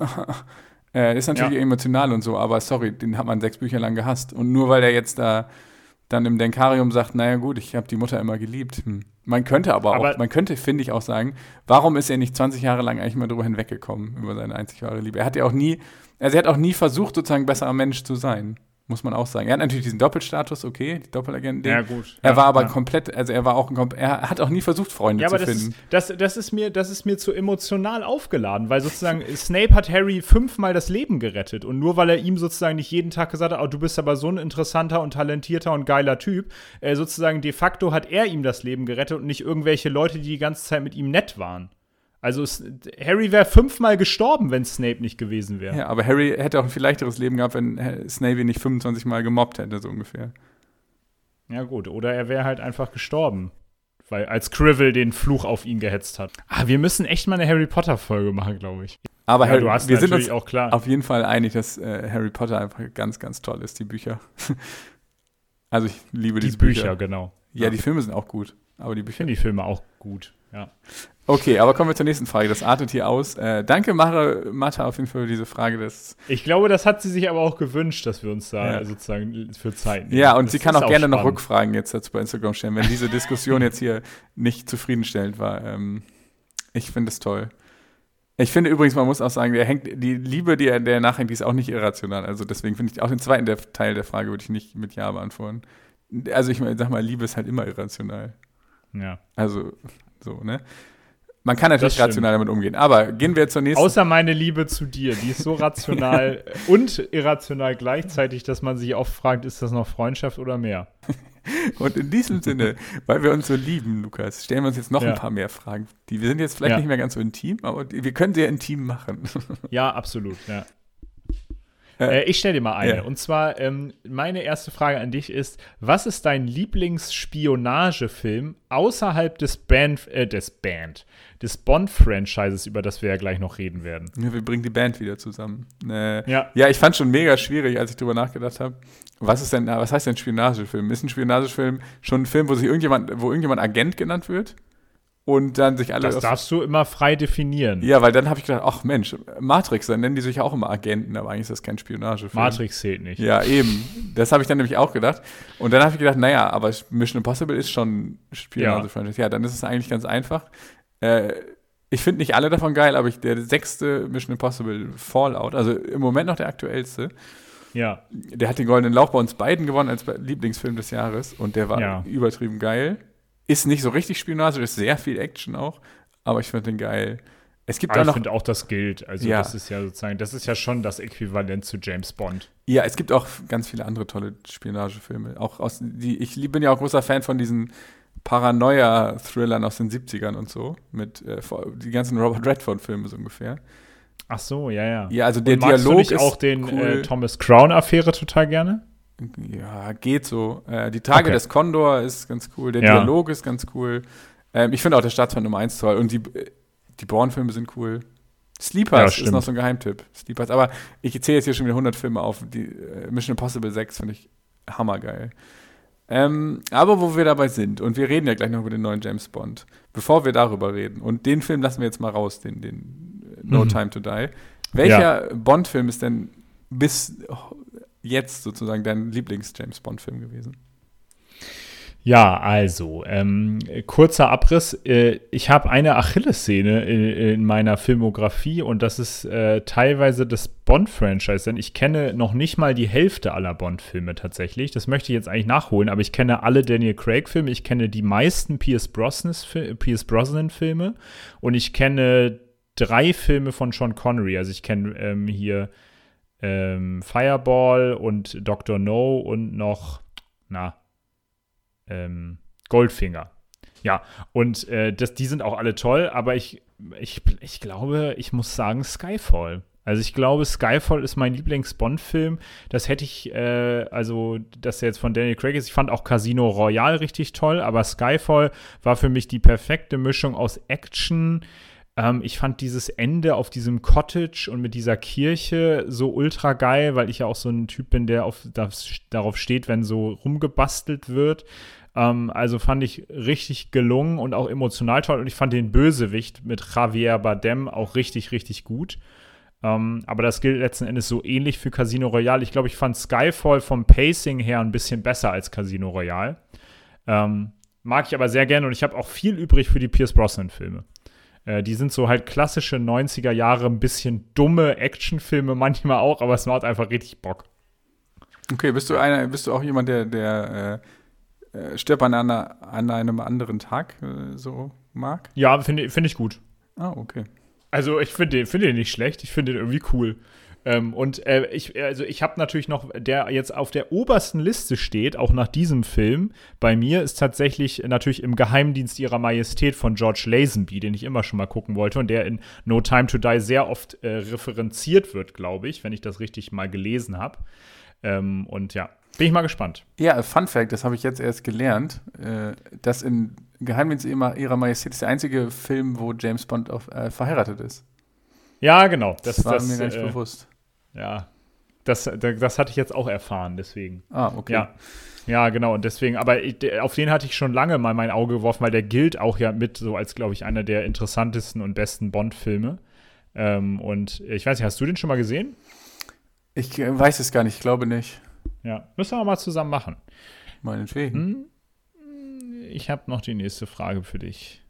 Ist natürlich emotional und so, aber sorry, den hat man 6 Bücher lang gehasst. Und nur weil er jetzt da dann im Denkarium sagt, naja gut, ich habe die Mutter immer geliebt. Man könnte finde ich auch sagen, warum ist er nicht 20 Jahre lang eigentlich mal drüber hinweggekommen, über seine einzig wahre Liebe? Er hat auch nie versucht, sozusagen besserer Mensch zu sein, muss man auch sagen. Er hat natürlich diesen Doppelstatus, okay, die Doppelagenten. Ja, gut. Er war aber komplett, also er hat auch nie versucht, Freunde zu finden. Das ist mir zu emotional aufgeladen, weil sozusagen Snape hat Harry 5-mal das Leben gerettet und nur weil er ihm sozusagen nicht jeden Tag gesagt hat, oh, du bist aber so ein interessanter und talentierter und geiler Typ, sozusagen de facto hat er ihm das Leben gerettet und nicht irgendwelche Leute, die die ganze Zeit mit ihm nett waren. Also Harry wäre 5-mal gestorben, wenn Snape nicht gewesen wäre. Ja, aber Harry hätte auch ein viel leichteres Leben gehabt, wenn Snape ihn nicht 25-mal gemobbt hätte, so ungefähr. Ja gut, oder er wäre halt einfach gestorben, weil als Quirrell den Fluch auf ihn gehetzt hat. Wir müssen echt mal eine Harry Potter-Folge machen, glaube ich. Aber ja, wir sind uns auch klar. Auf jeden Fall einig, dass Harry Potter einfach ganz, ganz toll ist, die Bücher. Also ich liebe diese Bücher. Die Bücher, genau. Ja, die Filme sind auch gut, aber die Bücher. Ich finde die Filme auch gut, ja. Okay, aber kommen wir zur nächsten Frage. Das artet hier aus. Danke, Martha, auf jeden Fall für diese Frage. Ich glaube, das hat sie sich aber auch gewünscht, dass wir uns da sozusagen für Zeit nehmen. Ja, und das sie kann auch gerne spannend. Noch Rückfragen jetzt dazu bei Instagram stellen, wenn diese Diskussion jetzt hier nicht zufriedenstellend war. Ich finde es toll. Ich finde übrigens, man muss auch sagen, die Liebe, die er nachhängt, die ist auch nicht irrational. Also deswegen finde ich auch den zweiten Teil der Frage würde ich nicht mit Ja beantworten. Also ich sag mal, Liebe ist halt immer irrational. Ja. Also so, ne? Man kann natürlich rational damit umgehen, aber gehen wir zur nächsten. Außer meine Liebe zu dir, die ist so rational und irrational gleichzeitig, dass man sich oft fragt, ist das noch Freundschaft oder mehr? Und in diesem Sinne, weil wir uns so lieben, Lukas, stellen wir uns jetzt noch ein paar mehr Fragen. Wir sind jetzt vielleicht nicht mehr ganz so intim, aber wir können sie ja intim machen. Ja, absolut, ja. Ich stelle dir mal eine. Ja. Und zwar, meine erste Frage an dich ist, was ist dein Lieblingsspionagefilm außerhalb des Bond-Franchises, über das wir ja gleich noch reden werden? Ja, wir bringen die Band wieder zusammen. Ja, ich fand schon mega schwierig, als ich drüber nachgedacht habe. Was heißt denn Spionagefilm? Ist ein Spionagefilm schon ein Film, wo irgendjemand Agent genannt wird? Und dann sich alle. Das darfst du immer frei definieren. Ja, weil dann habe ich gedacht, ach Mensch, Matrix, dann nennen die sich ja auch immer Agenten, aber eigentlich ist das kein Spionagefilm. Matrix zählt nicht. Ja, eben. Das habe ich dann nämlich auch gedacht. Und dann habe ich gedacht, naja, aber Mission Impossible ist schon Spionage-Franchise. Ja, dann ist es eigentlich ganz einfach. Ich finde nicht alle davon geil, aber der 6. Mission Impossible Fallout, also im Moment noch der aktuellste. Ja. Der hat den Goldenen Lauch bei uns beiden gewonnen als Lieblingsfilm des Jahres und der war übertrieben geil. Ist nicht so richtig Spionage, ist sehr viel Action auch, aber ich finde den geil. Es gibt ich finde auch, das gilt. Also das ist ja sozusagen, das ist ja schon das Äquivalent zu James Bond. Ja, es gibt auch ganz viele andere tolle Spionagefilme. Ich bin ja auch großer Fan von diesen Paranoia-Thrillern aus den 70ern und so. Mit die ganzen Robert Redford-Filme so ungefähr. Ach so, ja. Ja, also der und magst Dialog du nicht ist auch den cool. Thomas Crown-Affäre total gerne? Ja, geht so. Die Tage des Kondor ist ganz cool. Der Dialog ist ganz cool. Ich finde auch der Staatsfeind Nummer 1 toll. Und die Bourne-Filme sind cool. Sleepers ist noch so ein Geheimtipp. Sleepers. Aber ich zähle jetzt hier schon wieder 100 Filme auf. Die Mission Impossible 6 finde ich hammergeil. Aber wo wir dabei sind, und wir reden ja gleich noch über den neuen James Bond, bevor wir darüber reden, und den Film lassen wir jetzt mal raus, den No Time to Die. Welcher Bond-Film ist denn bis jetzt sozusagen dein Lieblings-James-Bond-Film gewesen? Ja, also, kurzer Abriss. Ich habe eine Achillessehne in meiner Filmografie und das ist teilweise das Bond-Franchise, denn ich kenne noch nicht mal die Hälfte aller Bond-Filme tatsächlich. Das möchte ich jetzt eigentlich nachholen, aber ich kenne alle Daniel Craig-Filme, ich kenne die meisten Pierce Brosnan-Filme und ich kenne 3 Filme von Sean Connery. Also ich kenne hier Fireball und Dr. No und noch, Goldfinger. Ja, und die sind auch alle toll, aber ich glaube, ich muss sagen Skyfall. Also ich glaube, Skyfall ist mein Lieblings-Bond-Film. Das hätte ich, dass der jetzt von Daniel Craig ist. Ich fand auch Casino Royale richtig toll, aber Skyfall war für mich die perfekte Mischung aus Action. Ich fand dieses Ende auf diesem Cottage und mit dieser Kirche so ultra geil, weil ich ja auch so ein Typ bin, der darauf steht, wenn so rumgebastelt wird. Also fand ich richtig gelungen und auch emotional toll. Und ich fand den Bösewicht mit Javier Bardem auch richtig, richtig gut. Aber das gilt letzten Endes so ähnlich für Casino Royale. Ich glaube, ich fand Skyfall vom Pacing her ein bisschen besser als Casino Royale. Mag ich aber sehr gerne und ich habe auch viel übrig für die Pierce Brosnan-Filme. Die sind so halt klassische 90er Jahre, ein bisschen dumme Actionfilme manchmal auch, aber es macht einfach richtig Bock. Okay, bist du auch jemand, der stirbt an einem anderen Tag so mag? Ja, finde ich gut. Ah, okay. Also ich finde den nicht schlecht, ich finde den irgendwie cool. Ich habe natürlich noch, der jetzt auf der obersten Liste steht, auch nach diesem Film, bei mir ist tatsächlich natürlich Im Geheimdienst ihrer Majestät von George Lazenby, den ich immer schon mal gucken wollte und der in No Time to Die sehr oft referenziert wird, glaube ich, wenn ich das richtig mal gelesen habe. Bin ich mal gespannt. Ja, Fun Fact, das habe ich jetzt erst gelernt, dass in Geheimdienst ihrer Majestät ist der einzige Film, wo James Bond verheiratet ist. Ja, genau. Das war mir gar nicht bewusst. Ja, das hatte ich jetzt auch erfahren, deswegen. Ah, okay. Ja, genau, und deswegen, aber auf den hatte ich schon lange mal mein Auge geworfen, weil der gilt auch ja mit so als, glaube ich, einer der interessantesten und besten Bond-Filme. Und ich weiß nicht, hast du den schon mal gesehen? Ich weiß es gar nicht, ich glaube nicht. Ja, müssen wir mal zusammen machen. Meinetwegen. Ich habe noch die nächste Frage für dich.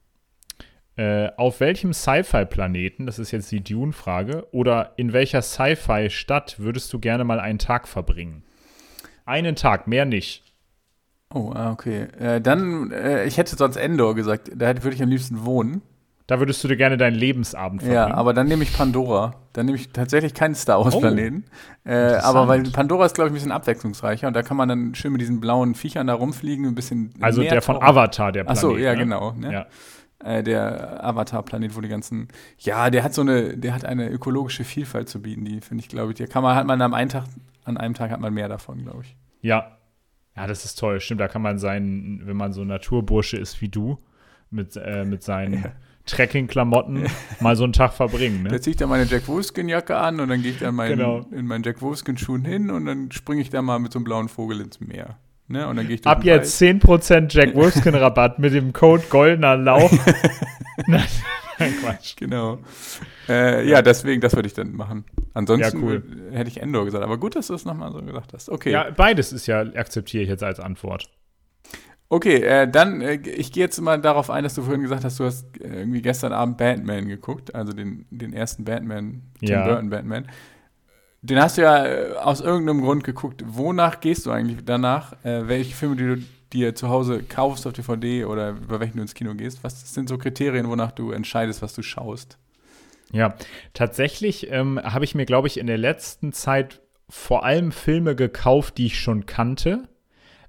Auf welchem Sci-Fi-Planeten, das ist jetzt die Dune-Frage, oder in welcher Sci-Fi-Stadt würdest du gerne mal einen Tag verbringen? Einen Tag, mehr nicht. Oh, okay. Ich hätte sonst Endor gesagt, da würde ich am liebsten wohnen. Da würdest du dir gerne deinen Lebensabend verbringen. Ja, aber dann nehme ich Pandora. Dann nehme ich tatsächlich keinen Star Wars-Planeten. Aber weil Pandora ist, glaube ich, ein bisschen abwechslungsreicher und da kann man dann schön mit diesen blauen Viechern da rumfliegen, ein bisschen Also der von Avatar, der Planet. Ach so, ja, ne? Genau. Ne? Ja. Der Avatar-Planet, wo die ganzen, der hat eine ökologische Vielfalt zu bieten, die finde ich, glaube ich, an einem Tag hat man mehr davon, glaube ich. Ja, das ist toll, stimmt, da kann man wenn man so ein Naturbursche ist wie du, mit seinen Trekking-Klamotten mal so einen Tag verbringen. Ne? Da ziehe ich dann meine Jack Wolfskin-Jacke an und dann gehe ich dann in meinen Jack Wolfskin-Schuhen hin und dann springe ich da mal mit so einem blauen Vogel ins Meer. Ne? Und dann gehe ich ab jetzt 10% Jack Wolfskin-Rabatt mit dem Code Goldener Lauch. Nein, Quatsch. Genau. Deswegen, das würde ich dann machen. Ansonsten hätte ich Endor gesagt. Aber gut, dass du es nochmal so gesagt hast. Okay. Ja, beides akzeptiere ich jetzt als Antwort. Okay, ich gehe jetzt mal darauf ein, dass du vorhin gesagt hast, du hast irgendwie gestern Abend Batman geguckt, also den ersten Batman, Tim Burton Batman. Den hast du ja aus irgendeinem Grund geguckt. Wonach gehst du eigentlich danach? Welche Filme, die du dir zu Hause kaufst auf DVD oder über welchen du ins Kino gehst? Was sind so Kriterien, wonach du entscheidest, was du schaust? Ja, tatsächlich habe ich mir, glaube ich, in der letzten Zeit vor allem Filme gekauft, die ich schon kannte.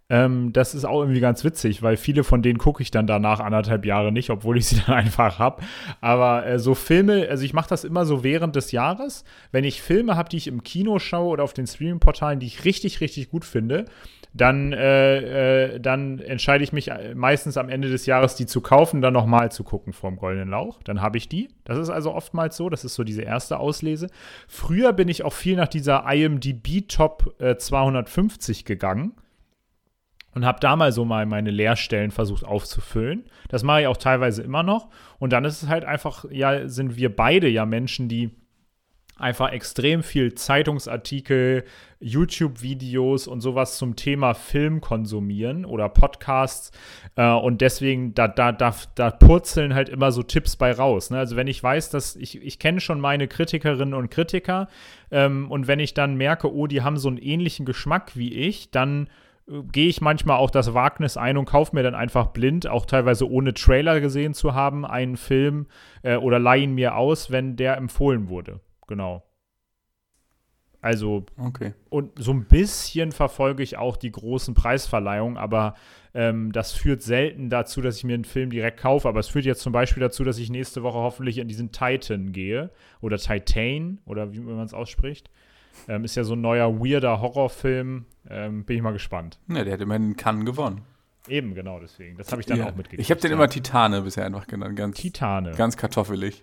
Das ist auch irgendwie ganz witzig, weil viele von denen gucke ich dann danach 1,5 Jahre nicht, obwohl ich sie dann einfach habe. Aber so Filme, also ich mache das immer so während des Jahres. Wenn ich Filme habe, die ich im Kino schaue oder auf den Streaming-Portalen, die ich richtig, richtig gut finde, dann entscheide ich mich meistens am Ende des Jahres, die zu kaufen, dann nochmal zu gucken vorm Goldenen Lauch. Dann habe ich die. Das ist also oftmals so. Das ist so diese erste Auslese. Früher bin ich auch viel nach dieser IMDb Top 250 gegangen. Und habe da mal so meine Leerstellen versucht aufzufüllen. Das mache ich auch teilweise immer noch. Und dann ist es halt einfach, ja, sind wir beide ja Menschen, die einfach extrem viel Zeitungsartikel, YouTube-Videos und sowas zum Thema Film konsumieren oder Podcasts. Und deswegen, da purzeln halt immer so Tipps bei raus. Ne? Also wenn ich weiß, dass ich kenne schon meine Kritikerinnen und Kritiker und wenn ich dann merke, oh, die haben so einen ähnlichen Geschmack wie ich, dann gehe ich manchmal auch das Wagnis ein und kaufe mir dann einfach blind, auch teilweise ohne Trailer gesehen zu haben, einen Film oder leihe ihn mir aus, wenn der empfohlen wurde. Genau. Also, okay. Und so ein bisschen verfolge ich auch die großen Preisverleihungen, aber das führt selten dazu, dass ich mir einen Film direkt kaufe. Aber es führt jetzt zum Beispiel dazu, dass ich nächste Woche hoffentlich in diesen Titan gehe oder Titan oder wie man es ausspricht. Ist ja so ein neuer, weirder Horrorfilm. Bin ich mal gespannt. Ja, der hat immerhin in Cannes gewonnen. Eben, genau, deswegen. Das habe ich dann auch mitgekriegt. Ich habe den immer Titane bisher einfach genannt. Titane. Ganz kartoffelig.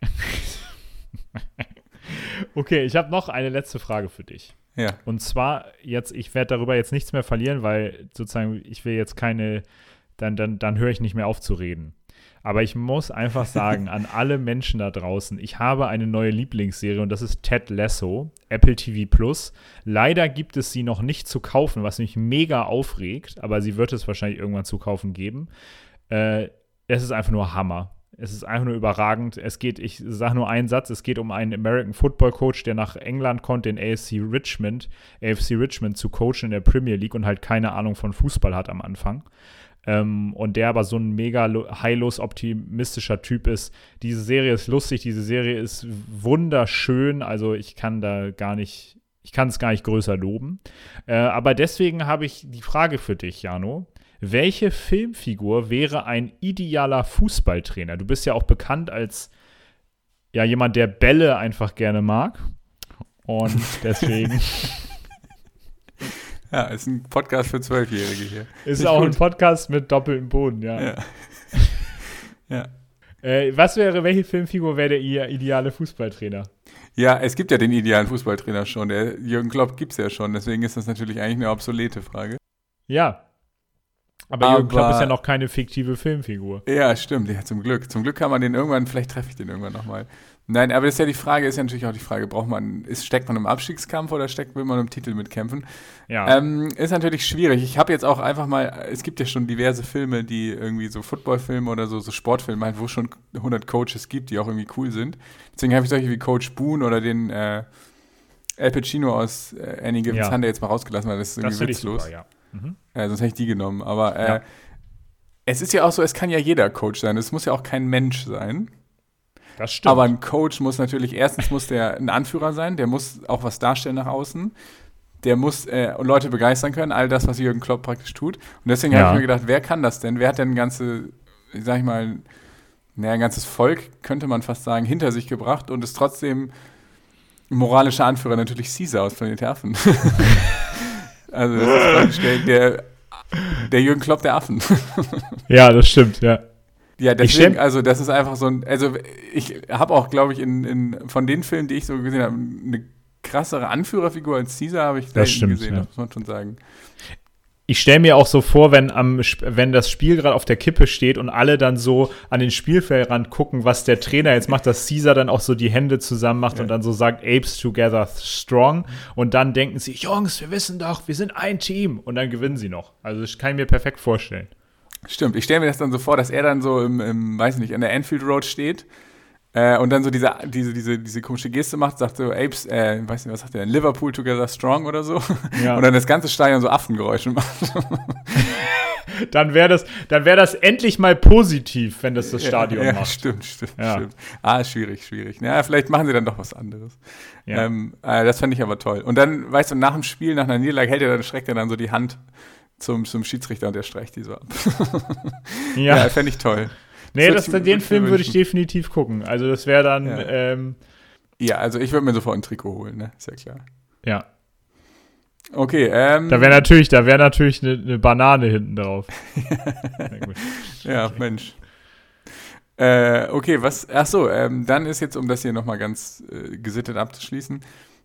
Okay, ich habe noch eine letzte Frage für dich. Ja. Und zwar jetzt, ich werde darüber jetzt nichts mehr verlieren, weil sozusagen ich will jetzt keine, dann höre ich nicht mehr auf zu reden. Aber ich muss einfach sagen, an alle Menschen da draußen, ich habe eine neue Lieblingsserie und das ist Ted Lasso, Apple TV Plus. Leider gibt es sie noch nicht zu kaufen, was mich mega aufregt, aber sie wird es wahrscheinlich irgendwann zu kaufen geben. Es ist einfach nur Hammer. Es ist einfach nur überragend. Ich sage nur einen Satz, es geht um einen American Football Coach, der nach England kommt, den AFC Richmond zu coachen in der Premier League und halt keine Ahnung von Fußball hat am Anfang. Und der aber so ein mega heillos optimistischer Typ ist. Diese Serie ist lustig, diese Serie ist wunderschön, also ich kann es gar nicht größer loben. Aber deswegen habe ich die Frage für dich, Jano. Welche Filmfigur wäre ein idealer Fußballtrainer? Du bist ja auch bekannt als ja jemand, der Bälle einfach gerne mag. Und deswegen ja, ist ein Podcast für 12-Jährige hier. Ist auch ein Podcast mit doppeltem Boden, ja. Ja. Welche Filmfigur wäre der ideale Fußballtrainer? Ja, es gibt ja den idealen Fußballtrainer schon. Der Jürgen Klopp gibt es ja schon. Deswegen ist das natürlich eigentlich eine obsolete Frage. Ja. Aber Jürgen Klopp ist ja noch keine fiktive Filmfigur. Ja, stimmt. Ja, zum Glück. Zum Glück kann man den irgendwann, vielleicht treffe ich den irgendwann nochmal. Nein, aber das ist ja natürlich auch die Frage, steckt man im Abstiegskampf oder will man im Titel mitkämpfen? Ja. Ist natürlich schwierig. Ich habe jetzt auch einfach mal, es gibt ja schon diverse Filme, die irgendwie so Footballfilme oder so Sportfilme halt, wo es schon 100 Coaches gibt, die auch irgendwie cool sind. Deswegen habe ich solche wie Coach Boone oder den Al Pacino aus Any Given Sunday jetzt mal rausgelassen, weil das ist irgendwie witzlos. Super, ja. Mhm. Sonst hätte ich die genommen. Aber es ist ja auch so, es kann ja jeder Coach sein. Es muss ja auch kein Mensch sein. Das stimmt. Aber ein Coach muss natürlich, erstens muss der ein Anführer sein, der muss auch was darstellen nach außen. Der muss Leute begeistern können, all das, was Jürgen Klopp praktisch tut. Und deswegen habe ich mir gedacht, wer kann das denn? Wer hat denn ein ganzes Volk, könnte man fast sagen, hinter sich gebracht und ist trotzdem ein moralischer Anführer, natürlich Caesar aus Planet der Affen. Also das ist praktisch der Jürgen Klopp der Affen. Ja, das stimmt, ja. Ja, deswegen, also das ist einfach so ein, also ich habe auch, glaube ich, von den Filmen, die ich so gesehen habe, eine krassere Anführerfigur als Caesar habe ich selten gesehen, das muss man schon sagen. Ich stelle mir auch so vor, wenn das Spiel gerade auf der Kippe steht und alle dann so an den Spielfeldrand gucken, was der Trainer jetzt macht, dass Caesar dann auch so die Hände zusammen macht und dann so sagt, Apes together strong. Und dann denken sie, Jungs, wir wissen doch, wir sind ein Team. Und dann gewinnen sie noch. Also das kann ich mir perfekt vorstellen. Stimmt, ich stelle mir das dann so vor, dass er dann so weiß nicht, an der Anfield Road steht und dann so diese komische Geste macht, sagt so, Apes, weiß nicht, was sagt der denn, Liverpool together strong oder so. Ja. Und dann das ganze Stadion so Affengeräusche macht. Dann wäre das endlich mal positiv, wenn das Stadion macht. Stimmt. Schwierig. Ja, vielleicht machen sie dann doch was anderes. Ja. Das fand ich aber toll. Und dann, weißt du, nach dem Spiel, nach einer Niederlage, schreckt er dann so die Hand zum Schiedsrichter und der streicht die so ab. Ja, fände ich toll. Nee, den Film würde ich definitiv gucken. Also das wäre dann ja, also ich würde mir sofort ein Trikot holen, ne? Ist ja klar. Ja. Okay, Da wäre natürlich eine Banane hinten drauf. Ja, Mensch. Okay, dann ist jetzt, um das hier nochmal ganz gesittet abzuschließen,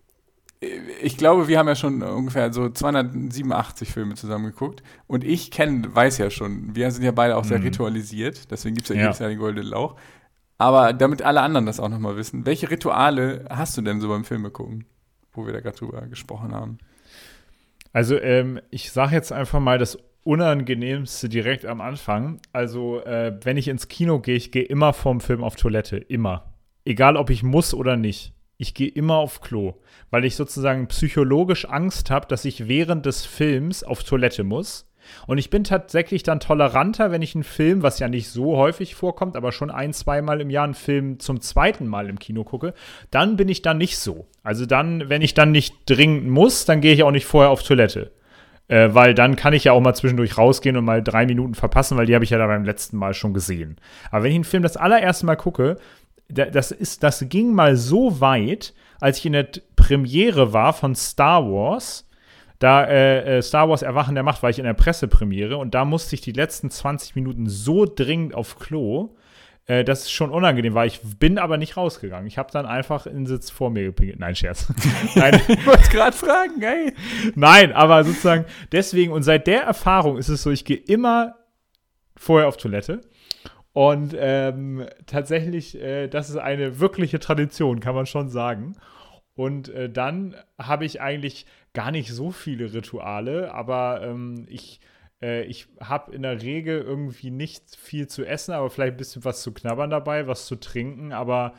ich glaube, wir haben ja schon ungefähr so 287 Filme zusammen geguckt und ich weiß ja schon, wir sind ja beide auch sehr ritualisiert, deswegen gibt es ja jedes Jahr den Goldenen Lauch, aber damit alle anderen das auch nochmal wissen, welche Rituale hast du denn so beim Filme gucken, wo wir da gerade drüber gesprochen haben? Also ich sage jetzt einfach mal das Unangenehmste direkt am Anfang. Also wenn ich ins Kino gehe, ich gehe immer vorm Film auf Toilette, immer. Egal, ob ich muss oder nicht. Ich gehe immer auf Klo, weil ich sozusagen psychologisch Angst habe, dass ich während des Films auf Toilette muss. Und ich bin tatsächlich dann toleranter, wenn ich einen Film, was ja nicht so häufig vorkommt, aber schon 1-2 Mal im Jahr einen Film zum zweiten Mal im Kino gucke, dann bin ich dann nicht so. Also dann, wenn ich dann nicht dringend muss, dann gehe ich auch nicht vorher auf Toilette. Weil dann kann ich ja auch mal zwischendurch rausgehen und mal 3 Minuten verpassen, weil die habe ich ja da beim letzten Mal schon gesehen. Aber wenn ich einen Film das allererste Mal gucke, das ging mal so weit, als ich in der Premiere war von Star Wars. Da Star Wars Erwachen der Macht war ich in der Pressepremiere und da musste ich die letzten 20 Minuten so dringend auf Klo, dass es schon unangenehm war. Ich bin aber nicht rausgegangen. Ich habe dann einfach in den Sitz vor mir gepinkelt. Nein, Scherz. Nein. Ich wollte gerade fragen, ey. Nein, aber sozusagen deswegen und seit der Erfahrung ist es so, ich gehe immer vorher auf Toilette. Und tatsächlich, das ist eine wirkliche Tradition, kann man schon sagen. Und dann habe ich eigentlich gar nicht so viele Rituale, aber ich habe in der Regel irgendwie nicht viel zu essen, aber vielleicht ein bisschen was zu knabbern dabei, was zu trinken. Aber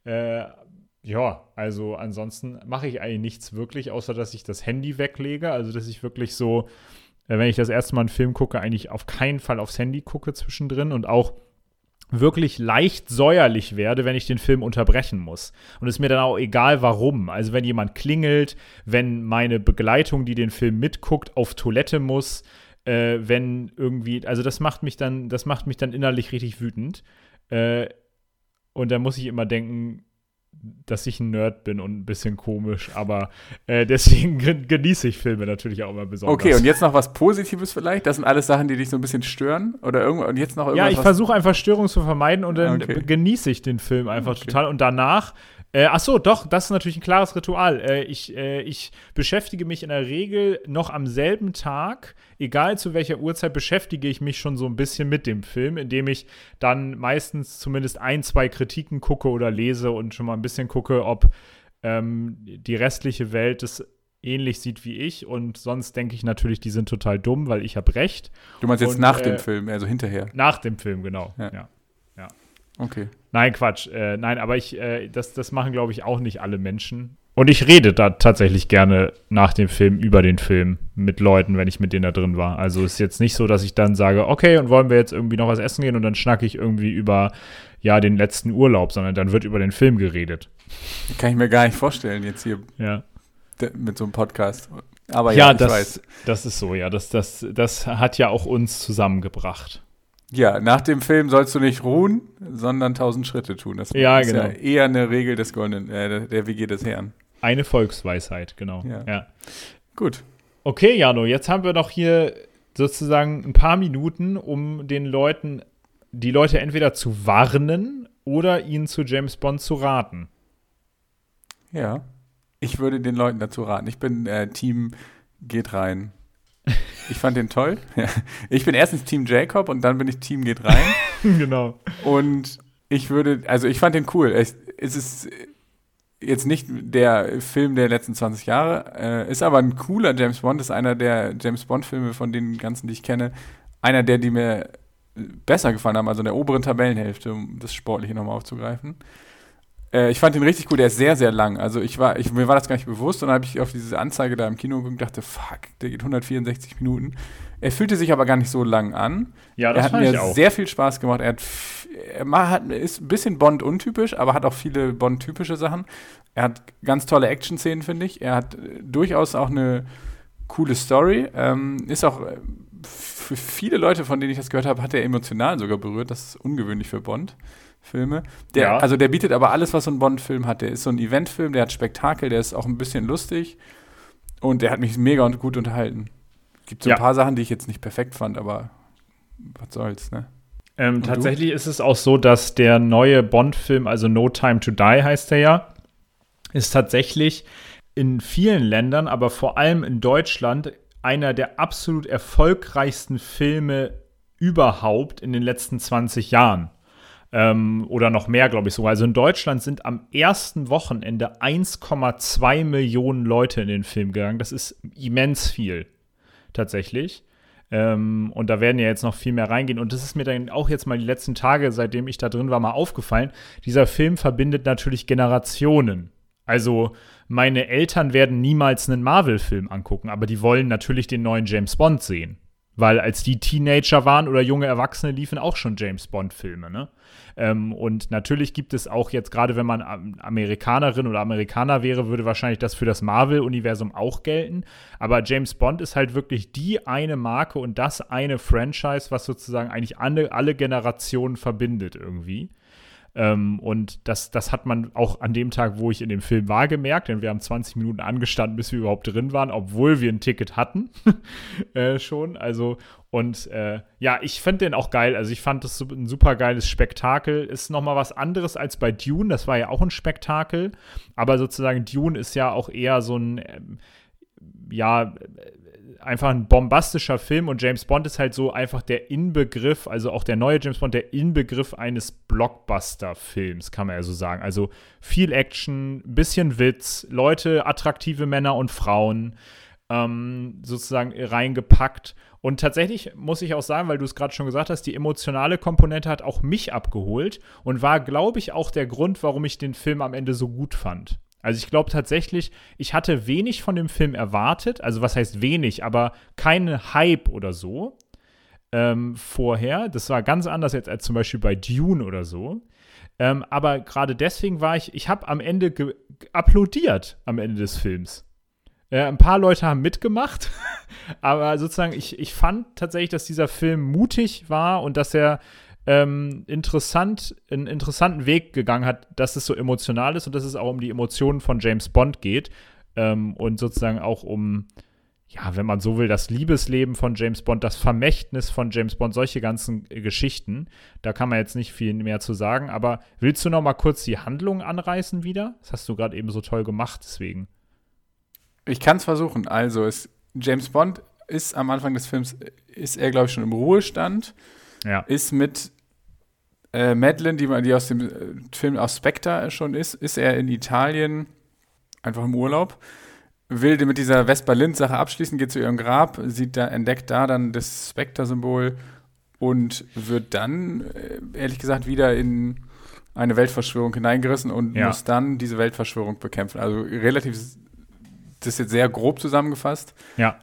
ja, also ansonsten mache ich eigentlich nichts wirklich, außer dass ich das Handy weglege. Also dass ich wirklich so, wenn ich das erste Mal einen Film gucke, eigentlich auf keinen Fall aufs Handy gucke zwischendrin und auch wirklich leicht säuerlich werde, wenn ich den Film unterbrechen muss. Und es ist mir dann auch egal, warum. Also wenn jemand klingelt, wenn meine Begleitung, die den Film mitguckt, auf Toilette muss, wenn irgendwie, also das macht mich dann innerlich richtig wütend. Und da muss ich immer denken, dass ich ein Nerd bin und ein bisschen komisch, aber deswegen genieße ich Filme natürlich auch immer besonders. Okay, und jetzt noch was Positives vielleicht? Das sind alles Sachen, die dich so ein bisschen stören? Oder irgendwas, und jetzt noch irgendwas? Ja, ich versuche einfach Störungen zu vermeiden und dann genieße ich den Film einfach total. Und danach, das ist natürlich ein klares Ritual. Ich beschäftige mich in der Regel noch am selben Tag, egal zu welcher Uhrzeit, beschäftige ich mich schon so ein bisschen mit dem Film, indem ich dann meistens zumindest 1-2 Kritiken gucke oder lese und schon mal ein bisschen gucke, ob die restliche Welt das ähnlich sieht wie ich. Und sonst denke ich natürlich, die sind total dumm, weil ich habe recht. Du meinst jetzt nach dem Film, also hinterher? Nach dem Film, genau. Ja. Okay. Nein, Quatsch. Nein, aber das machen, glaube ich, auch nicht alle Menschen. Und ich rede da tatsächlich gerne nach dem Film über den Film mit Leuten, wenn ich mit denen da drin war. Also ist jetzt nicht so, dass ich dann sage, okay, und wollen wir jetzt irgendwie noch was essen gehen und dann schnacke ich irgendwie über den letzten Urlaub, sondern dann wird über den Film geredet. Kann ich mir gar nicht vorstellen jetzt hier mit so einem Podcast. Aber ich weiß. Das ist so, ja. Das hat ja auch uns zusammengebracht. Ja, nach dem Film sollst du nicht ruhen, sondern 1000 Schritte tun. Das ist genau. ja eher eine Regel des der WG des Herrn. Eine Volksweisheit, genau. Ja. Gut. Okay, Jano, jetzt haben wir doch hier sozusagen ein paar Minuten, um die Leute entweder zu warnen oder ihnen zu James Bond zu raten. Ja, ich würde den Leuten dazu raten. Ich bin Team geht rein. Ich fand den toll. Ja. Ich bin erstens Team Jacob und dann bin ich Team geht rein. Genau. Und ich fand den cool. Es ist jetzt nicht der Film der letzten 20 Jahre, ist aber ein cooler James Bond, ist einer der James Bond-Filme von den ganzen, die ich kenne, einer der, die mir besser gefallen haben, also in der oberen Tabellenhälfte, um das Sportliche nochmal aufzugreifen. Ich fand den richtig cool, der ist sehr, sehr lang. Also mir war das gar nicht bewusst und dann habe ich auf diese Anzeige da im Kino geguckt und dachte, fuck, der geht 164 Minuten. Er fühlte sich aber gar nicht so lang an. Ja, das fand ich auch. Er hat mir sehr viel Spaß gemacht. Ist ein bisschen Bond-untypisch, aber hat auch viele Bond-typische Sachen. Er hat ganz tolle Action-Szenen, finde ich. Er hat durchaus auch eine coole Story. Ist auch für viele Leute, von denen ich das gehört habe, hat er emotional sogar berührt. Das ist ungewöhnlich für Bond-Filme. Also der bietet aber alles, was so ein Bond-Film hat. Der ist so ein Eventfilm, der hat Spektakel, der ist auch ein bisschen lustig und der hat mich mega und gut unterhalten. Gibt so ein paar Sachen, die ich jetzt nicht perfekt fand, aber was soll's, ne? Tatsächlich ist es auch so, dass der neue Bond-Film, also No Time to Die heißt der ja, ist tatsächlich in vielen Ländern, aber vor allem in Deutschland, einer der absolut erfolgreichsten Filme überhaupt in den letzten 20 Jahren. Oder noch mehr, glaube ich sogar. Also in Deutschland sind am ersten Wochenende 1,2 Millionen Leute in den Film gegangen. Das ist immens viel, tatsächlich. Und da werden ja jetzt noch viel mehr reingehen. Und das ist mir dann auch jetzt mal die letzten Tage, seitdem ich da drin war, mal aufgefallen. Dieser Film verbindet natürlich Generationen. Also meine Eltern werden niemals einen Marvel-Film angucken, aber die wollen natürlich den neuen James Bond sehen. Weil als die Teenager waren oder junge Erwachsene, liefen auch schon James-Bond-Filme, ne? Und natürlich gibt es auch jetzt, gerade wenn man Amerikanerin oder Amerikaner wäre, würde wahrscheinlich das für das Marvel-Universum auch gelten. Aber James Bond ist halt wirklich die eine Marke und das eine Franchise, was sozusagen eigentlich alle Generationen verbindet irgendwie. Und das hat man auch an dem Tag, wo ich in dem Film war, gemerkt, denn wir haben 20 Minuten angestanden, bis wir überhaupt drin waren, obwohl wir ein Ticket hatten schon. Also, und ich finde den auch geil. Also ich fand das ein super geiles Spektakel. Ist nochmal was anderes als bei Dune. Das war ja auch ein Spektakel. Aber sozusagen Dune ist ja auch eher so ein, einfach ein bombastischer Film und James Bond ist halt so einfach der Inbegriff, also auch der neue James Bond, der Inbegriff eines Blockbuster-Films, kann man ja so sagen. Also viel Action, bisschen Witz, Leute, attraktive Männer und Frauen sozusagen reingepackt. Und tatsächlich muss ich auch sagen, weil du es gerade schon gesagt hast, die emotionale Komponente hat auch mich abgeholt und war, glaube ich, auch der Grund, warum ich den Film am Ende so gut fand. Also ich glaube tatsächlich, ich hatte wenig von dem Film erwartet, also was heißt wenig, aber keinen Hype oder so vorher. Das war ganz anders jetzt als zum Beispiel bei Dune oder so. Aber gerade deswegen ich habe am Ende applaudiert am Ende des Films. Ein paar Leute haben mitgemacht, aber sozusagen ich fand tatsächlich, dass dieser Film mutig war und dass er einen interessanten Weg gegangen hat, dass es so emotional ist und dass es auch um die Emotionen von James Bond geht und sozusagen auch um, wenn man so will, das Liebesleben von James Bond, das Vermächtnis von James Bond, solche ganzen Geschichten. Da kann man jetzt nicht viel mehr zu sagen, aber willst du noch mal kurz die Handlung anreißen wieder? Das hast du gerade eben so toll gemacht, deswegen. Ich kann es versuchen. Also, James Bond ist am Anfang des Films, ist er, glaube ich, schon im Ruhestand. Ja. Ist mit Madeleine, die aus dem Film aus Spectre schon ist er in Italien einfach im Urlaub, will mit dieser Vesper Lind-Sache abschließen, geht zu ihrem Grab, entdeckt da dann das Spectre-Symbol und wird dann, ehrlich gesagt, wieder in eine Weltverschwörung hineingerissen und muss dann diese Weltverschwörung bekämpfen. Also relativ, das ist jetzt sehr grob zusammengefasst. Ja.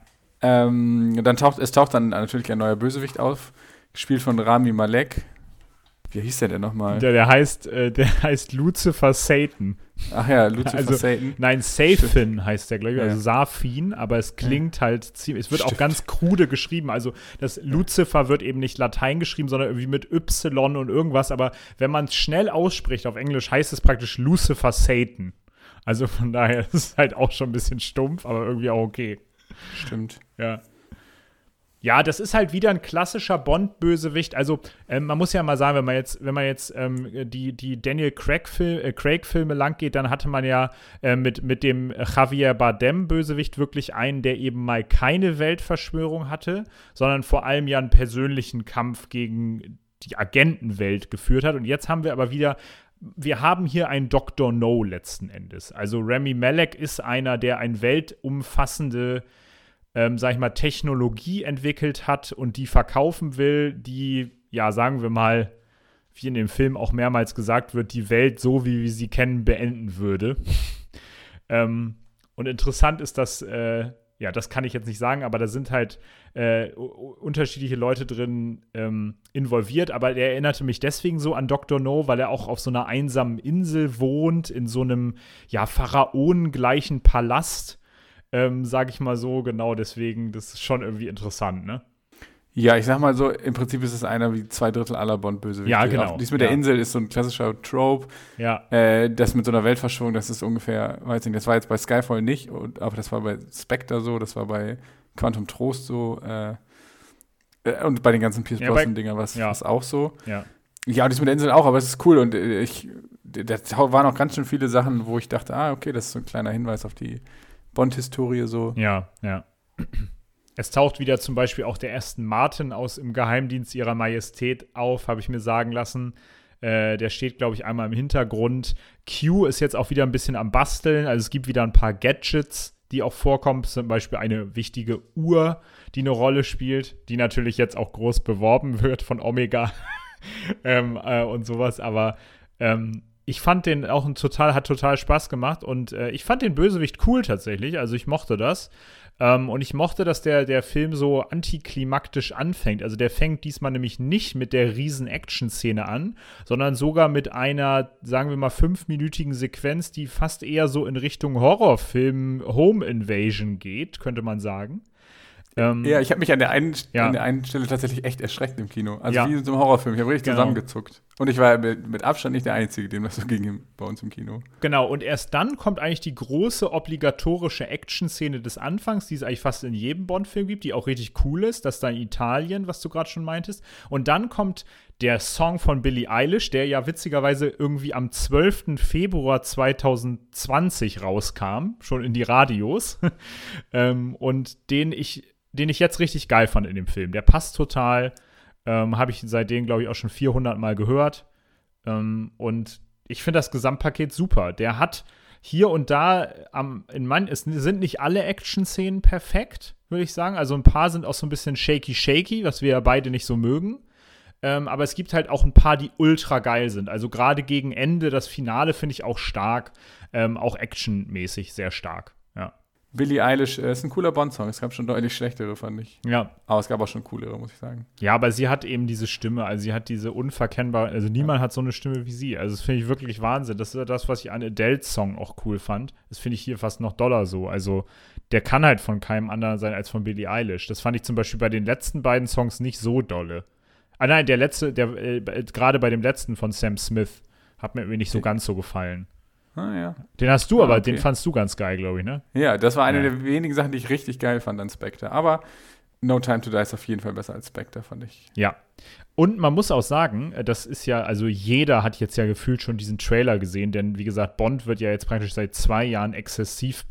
Taucht dann natürlich ein neuer Bösewicht auf, gespielt von Rami Malek. Wie hieß der denn nochmal? Der heißt Lucifer Satan. Ach ja, Lucifer Satan. Nein, Safin heißt der, glaube ich, also Safin, aber es klingt halt ziemlich, es wird auch ganz krude geschrieben, also das Lucifer wird eben nicht Latein geschrieben, sondern irgendwie mit Y und irgendwas, aber wenn man es schnell ausspricht auf Englisch, heißt es praktisch Lucifer Satan. Also von daher ist es halt auch schon ein bisschen stumpf, aber irgendwie auch okay. Stimmt. Ja. Ja, das ist halt wieder ein klassischer Bond-Bösewicht. Also, man muss ja mal sagen, wenn man jetzt die Daniel Craig-Filme lang geht, dann hatte man ja mit dem Javier Bardem-Bösewicht wirklich einen, der eben mal keine Weltverschwörung hatte, sondern vor allem ja einen persönlichen Kampf gegen die Agentenwelt geführt hat. Und jetzt haben wir aber wieder wir haben hier einen Dr. No letzten Endes. Also Rami Malek ist einer, der eine weltumfassende Technologie entwickelt hat und die verkaufen will, die, sagen wir mal, wie in dem Film auch mehrmals gesagt wird, die Welt so, wie wir sie kennen, beenden würde. Und interessant ist, dass, das kann ich jetzt nicht sagen, aber da sind halt unterschiedliche Leute drin involviert, aber der erinnerte mich deswegen so an Dr. No, weil er auch auf so einer einsamen Insel wohnt, in so einem, pharaonengleichen Palast. Sag ich mal so, genau deswegen, das ist schon irgendwie interessant, ne? Ja, ich sag mal so, im Prinzip ist es einer wie 2/3 aller Bond-Bösewichte. Ja, genau. Auch dies mit der Insel ist so ein klassischer Trope. Ja. Das mit so einer Weltverschwörung, das ist ungefähr, weiß nicht, das war jetzt bei Skyfall nicht, aber das war bei Spectre so, das war bei Quantum Trost so und bei den ganzen Pierce Brosnan-Dingern war es auch so. Ja. Ja, dies mit der Insel auch, aber es ist cool und da waren auch ganz schön viele Sachen, wo ich dachte, okay, das ist so ein kleiner Hinweis auf die Bond-Historie so. Ja. Es taucht wieder zum Beispiel auch der Aston Martin aus im Geheimdienst ihrer Majestät auf, habe ich mir sagen lassen. Der steht, glaube ich, einmal im Hintergrund. Q ist jetzt auch wieder ein bisschen am Basteln. Also es gibt wieder ein paar Gadgets, die auch vorkommen. Zum Beispiel eine wichtige Uhr, die eine Rolle spielt, die natürlich jetzt auch groß beworben wird von Omega und sowas. Aber ich fand den auch hat total Spaß gemacht. Und ich fand den Bösewicht cool tatsächlich. Also ich mochte das. Und ich mochte, dass der Film so antiklimaktisch anfängt. Also der fängt diesmal nämlich nicht mit der riesen Action-Szene an, sondern sogar mit einer, sagen wir mal, 5-minütigen Sequenz, die fast eher so in Richtung Horrorfilm Home Invasion geht, könnte man sagen. Ja, ich habe mich an der einen Stelle tatsächlich echt erschreckt im Kino. Also wie in so einem Horrorfilm. Ich habe richtig zusammengezuckt. Und ich war mit Abstand nicht der Einzige, dem das so ging bei uns im Kino. Genau, und erst dann kommt eigentlich die große obligatorische Action-Szene des Anfangs, die es eigentlich fast in jedem Bond-Film gibt, die auch richtig cool ist. Das ist dann Italien, was du gerade schon meintest. Und dann kommt der Song von Billie Eilish, der ja witzigerweise irgendwie am 12. Februar 2020 rauskam, schon in die Radios. Und den ich jetzt richtig geil fand in dem Film. Der passt total. Habe ich seitdem, glaube ich, auch schon 400 Mal gehört. Und ich finde das Gesamtpaket super. Der hat hier und da, es sind nicht alle Action-Szenen perfekt, würde ich sagen. Also ein paar sind auch so ein bisschen shaky, was wir ja beide nicht so mögen. Aber es gibt halt auch ein paar, die ultra geil sind. Also gerade gegen Ende, das Finale finde ich auch stark. Auch actionmäßig sehr stark. Ja. Billie Eilish ist ein cooler Bond-Song. Es gab schon deutlich schlechtere, fand ich. Ja. Aber es gab auch schon coolere, muss ich sagen. Ja, aber sie hat eben diese Stimme, also sie hat diese unverkennbare, also niemand hat so eine Stimme wie sie. Also das finde ich wirklich Wahnsinn. Das ist das, was ich an Adele's Song auch cool fand. Das finde ich hier fast noch doller so. Also der kann halt von keinem anderen sein als von Billie Eilish. Das fand ich zum Beispiel bei den letzten beiden Songs nicht so dolle. Nein, gerade bei dem letzten von Sam Smith hat mir irgendwie nicht so ganz so gefallen. Ja. Den hast du aber, den fandst du ganz geil, glaube ich, ne? Ja, das war eine der wenigen Sachen, die ich richtig geil fand an Spectre. Aber No Time to Die ist auf jeden Fall besser als Spectre, fand ich. Ja. Und man muss auch sagen, das ist ja, also jeder hat jetzt ja gefühlt schon diesen Trailer gesehen, denn wie gesagt, Bond wird ja jetzt praktisch seit 2 Jahren exzessiv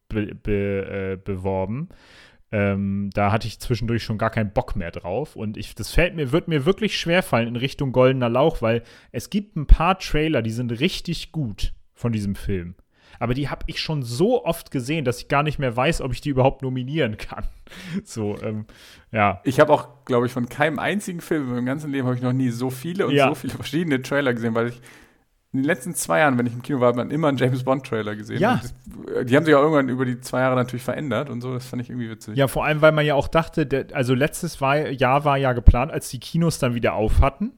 beworben. Da hatte ich zwischendurch schon gar keinen Bock mehr drauf. Und wird mir wirklich schwerfallen in Richtung Goldener Lauch, weil es gibt ein paar Trailer, die sind richtig gut von diesem Film. Aber die habe ich schon so oft gesehen, dass ich gar nicht mehr weiß, ob ich die überhaupt nominieren kann. So, ja. Ich habe auch, glaube ich, von keinem einzigen Film in meinem ganzen Leben habe ich noch nie so viele und so viele verschiedene Trailer gesehen, weil ich in den letzten 2 Jahren, wenn ich im Kino war, hat man immer einen James-Bond-Trailer gesehen. Ja. Die haben sich auch irgendwann über die 2 Jahre natürlich verändert und so, das fand ich irgendwie witzig. Ja, vor allem, weil man ja auch dachte, also letztes Jahr war ja geplant, als die Kinos dann wieder auf hatten,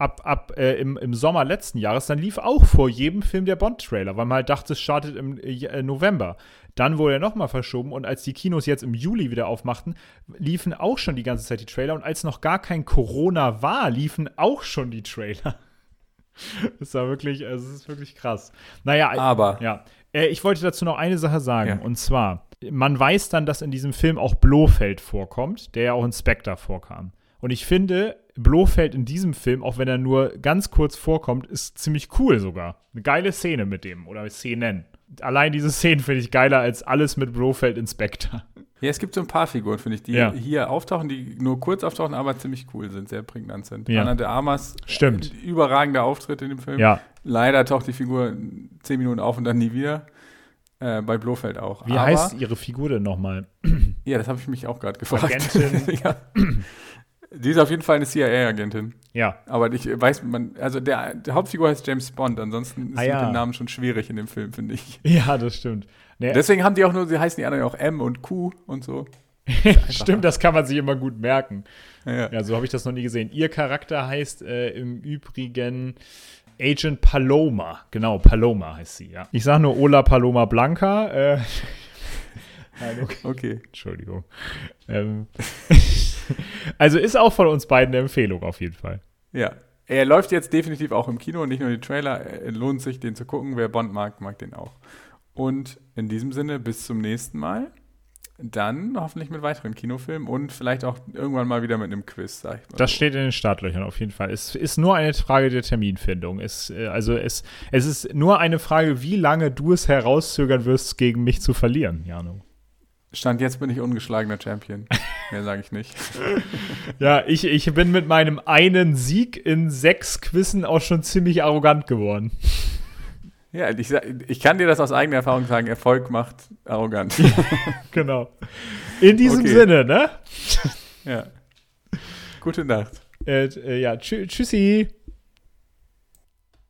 im Sommer letzten Jahres, dann lief auch vor jedem Film der Bond-Trailer, weil man halt dachte, es startet im November. Dann wurde er nochmal verschoben und als die Kinos jetzt im Juli wieder aufmachten, liefen auch schon die ganze Zeit die Trailer und als noch gar kein Corona war, liefen auch schon die Trailer. Das war wirklich, also es ist wirklich krass. Naja, aber ja. Ich wollte dazu noch eine Sache sagen, und zwar, man weiß dann, dass in diesem Film auch Blofeld vorkommt, der ja auch in Spectre vorkam. Und ich finde, Blofeld in diesem Film, auch wenn er nur ganz kurz vorkommt, ist ziemlich cool sogar. Eine geile Szene mit dem, oder Szenen. Allein diese Szenen finde ich geiler als alles mit Blofeld in Spectre. Ja, es gibt so ein paar Figuren, finde ich, die hier auftauchen, die nur kurz auftauchen, aber ziemlich cool sind, sehr prägnant sind. Ja. Ana de Armas, stimmt. Überragender Auftritt in dem Film. Ja. Leider taucht die Figur 10 Minuten auf und dann nie wieder. Bei Blofeld auch. Wie heißt ihre Figur denn nochmal? Ja, das habe ich mich auch gerade gefragt. Agentin. Ja. Die ist auf jeden Fall eine CIA-Agentin. Ja. Aber ich weiß, also der Hauptfigur heißt James Bond, ansonsten ist mit dem Namen schon schwierig in dem Film, finde ich. Ja, das stimmt. Nee, deswegen haben die auch nur, sie heißen die anderen auch M und Q und so. Stimmt, das kann man sich immer gut merken. Ja, so habe ich das noch nie gesehen. Ihr Charakter heißt im Übrigen Agent Paloma. Genau, Paloma heißt sie, ja. Ich sage nur Ola Paloma Blanca. Nein, okay. Okay. Entschuldigung. Also ist auch von uns beiden eine Empfehlung auf jeden Fall. Ja. Er läuft jetzt definitiv auch im Kino und nicht nur die Trailer. Lohnt sich, den zu gucken. Wer Bond mag, mag den auch. Und in diesem Sinne, bis zum nächsten Mal. Dann hoffentlich mit weiteren Kinofilmen und vielleicht auch irgendwann mal wieder mit einem Quiz, sag ich mal. Das so. steht in den Startlöchern auf jeden Fall. Es ist nur eine Frage der Terminfindung. Es ist nur eine Frage, wie lange du es herauszögern wirst, gegen mich zu verlieren, Jano. Stand jetzt bin ich ungeschlagener Champion. Mehr sage ich nicht. Ja, ich bin mit meinem einen Sieg in 6 Quizzen auch schon ziemlich arrogant geworden. Ja, ich kann dir das aus eigener Erfahrung sagen, Erfolg macht arrogant. Genau. In diesem Okay. Sinne, ne? Ja. Gute Nacht. Ja, tschüssi.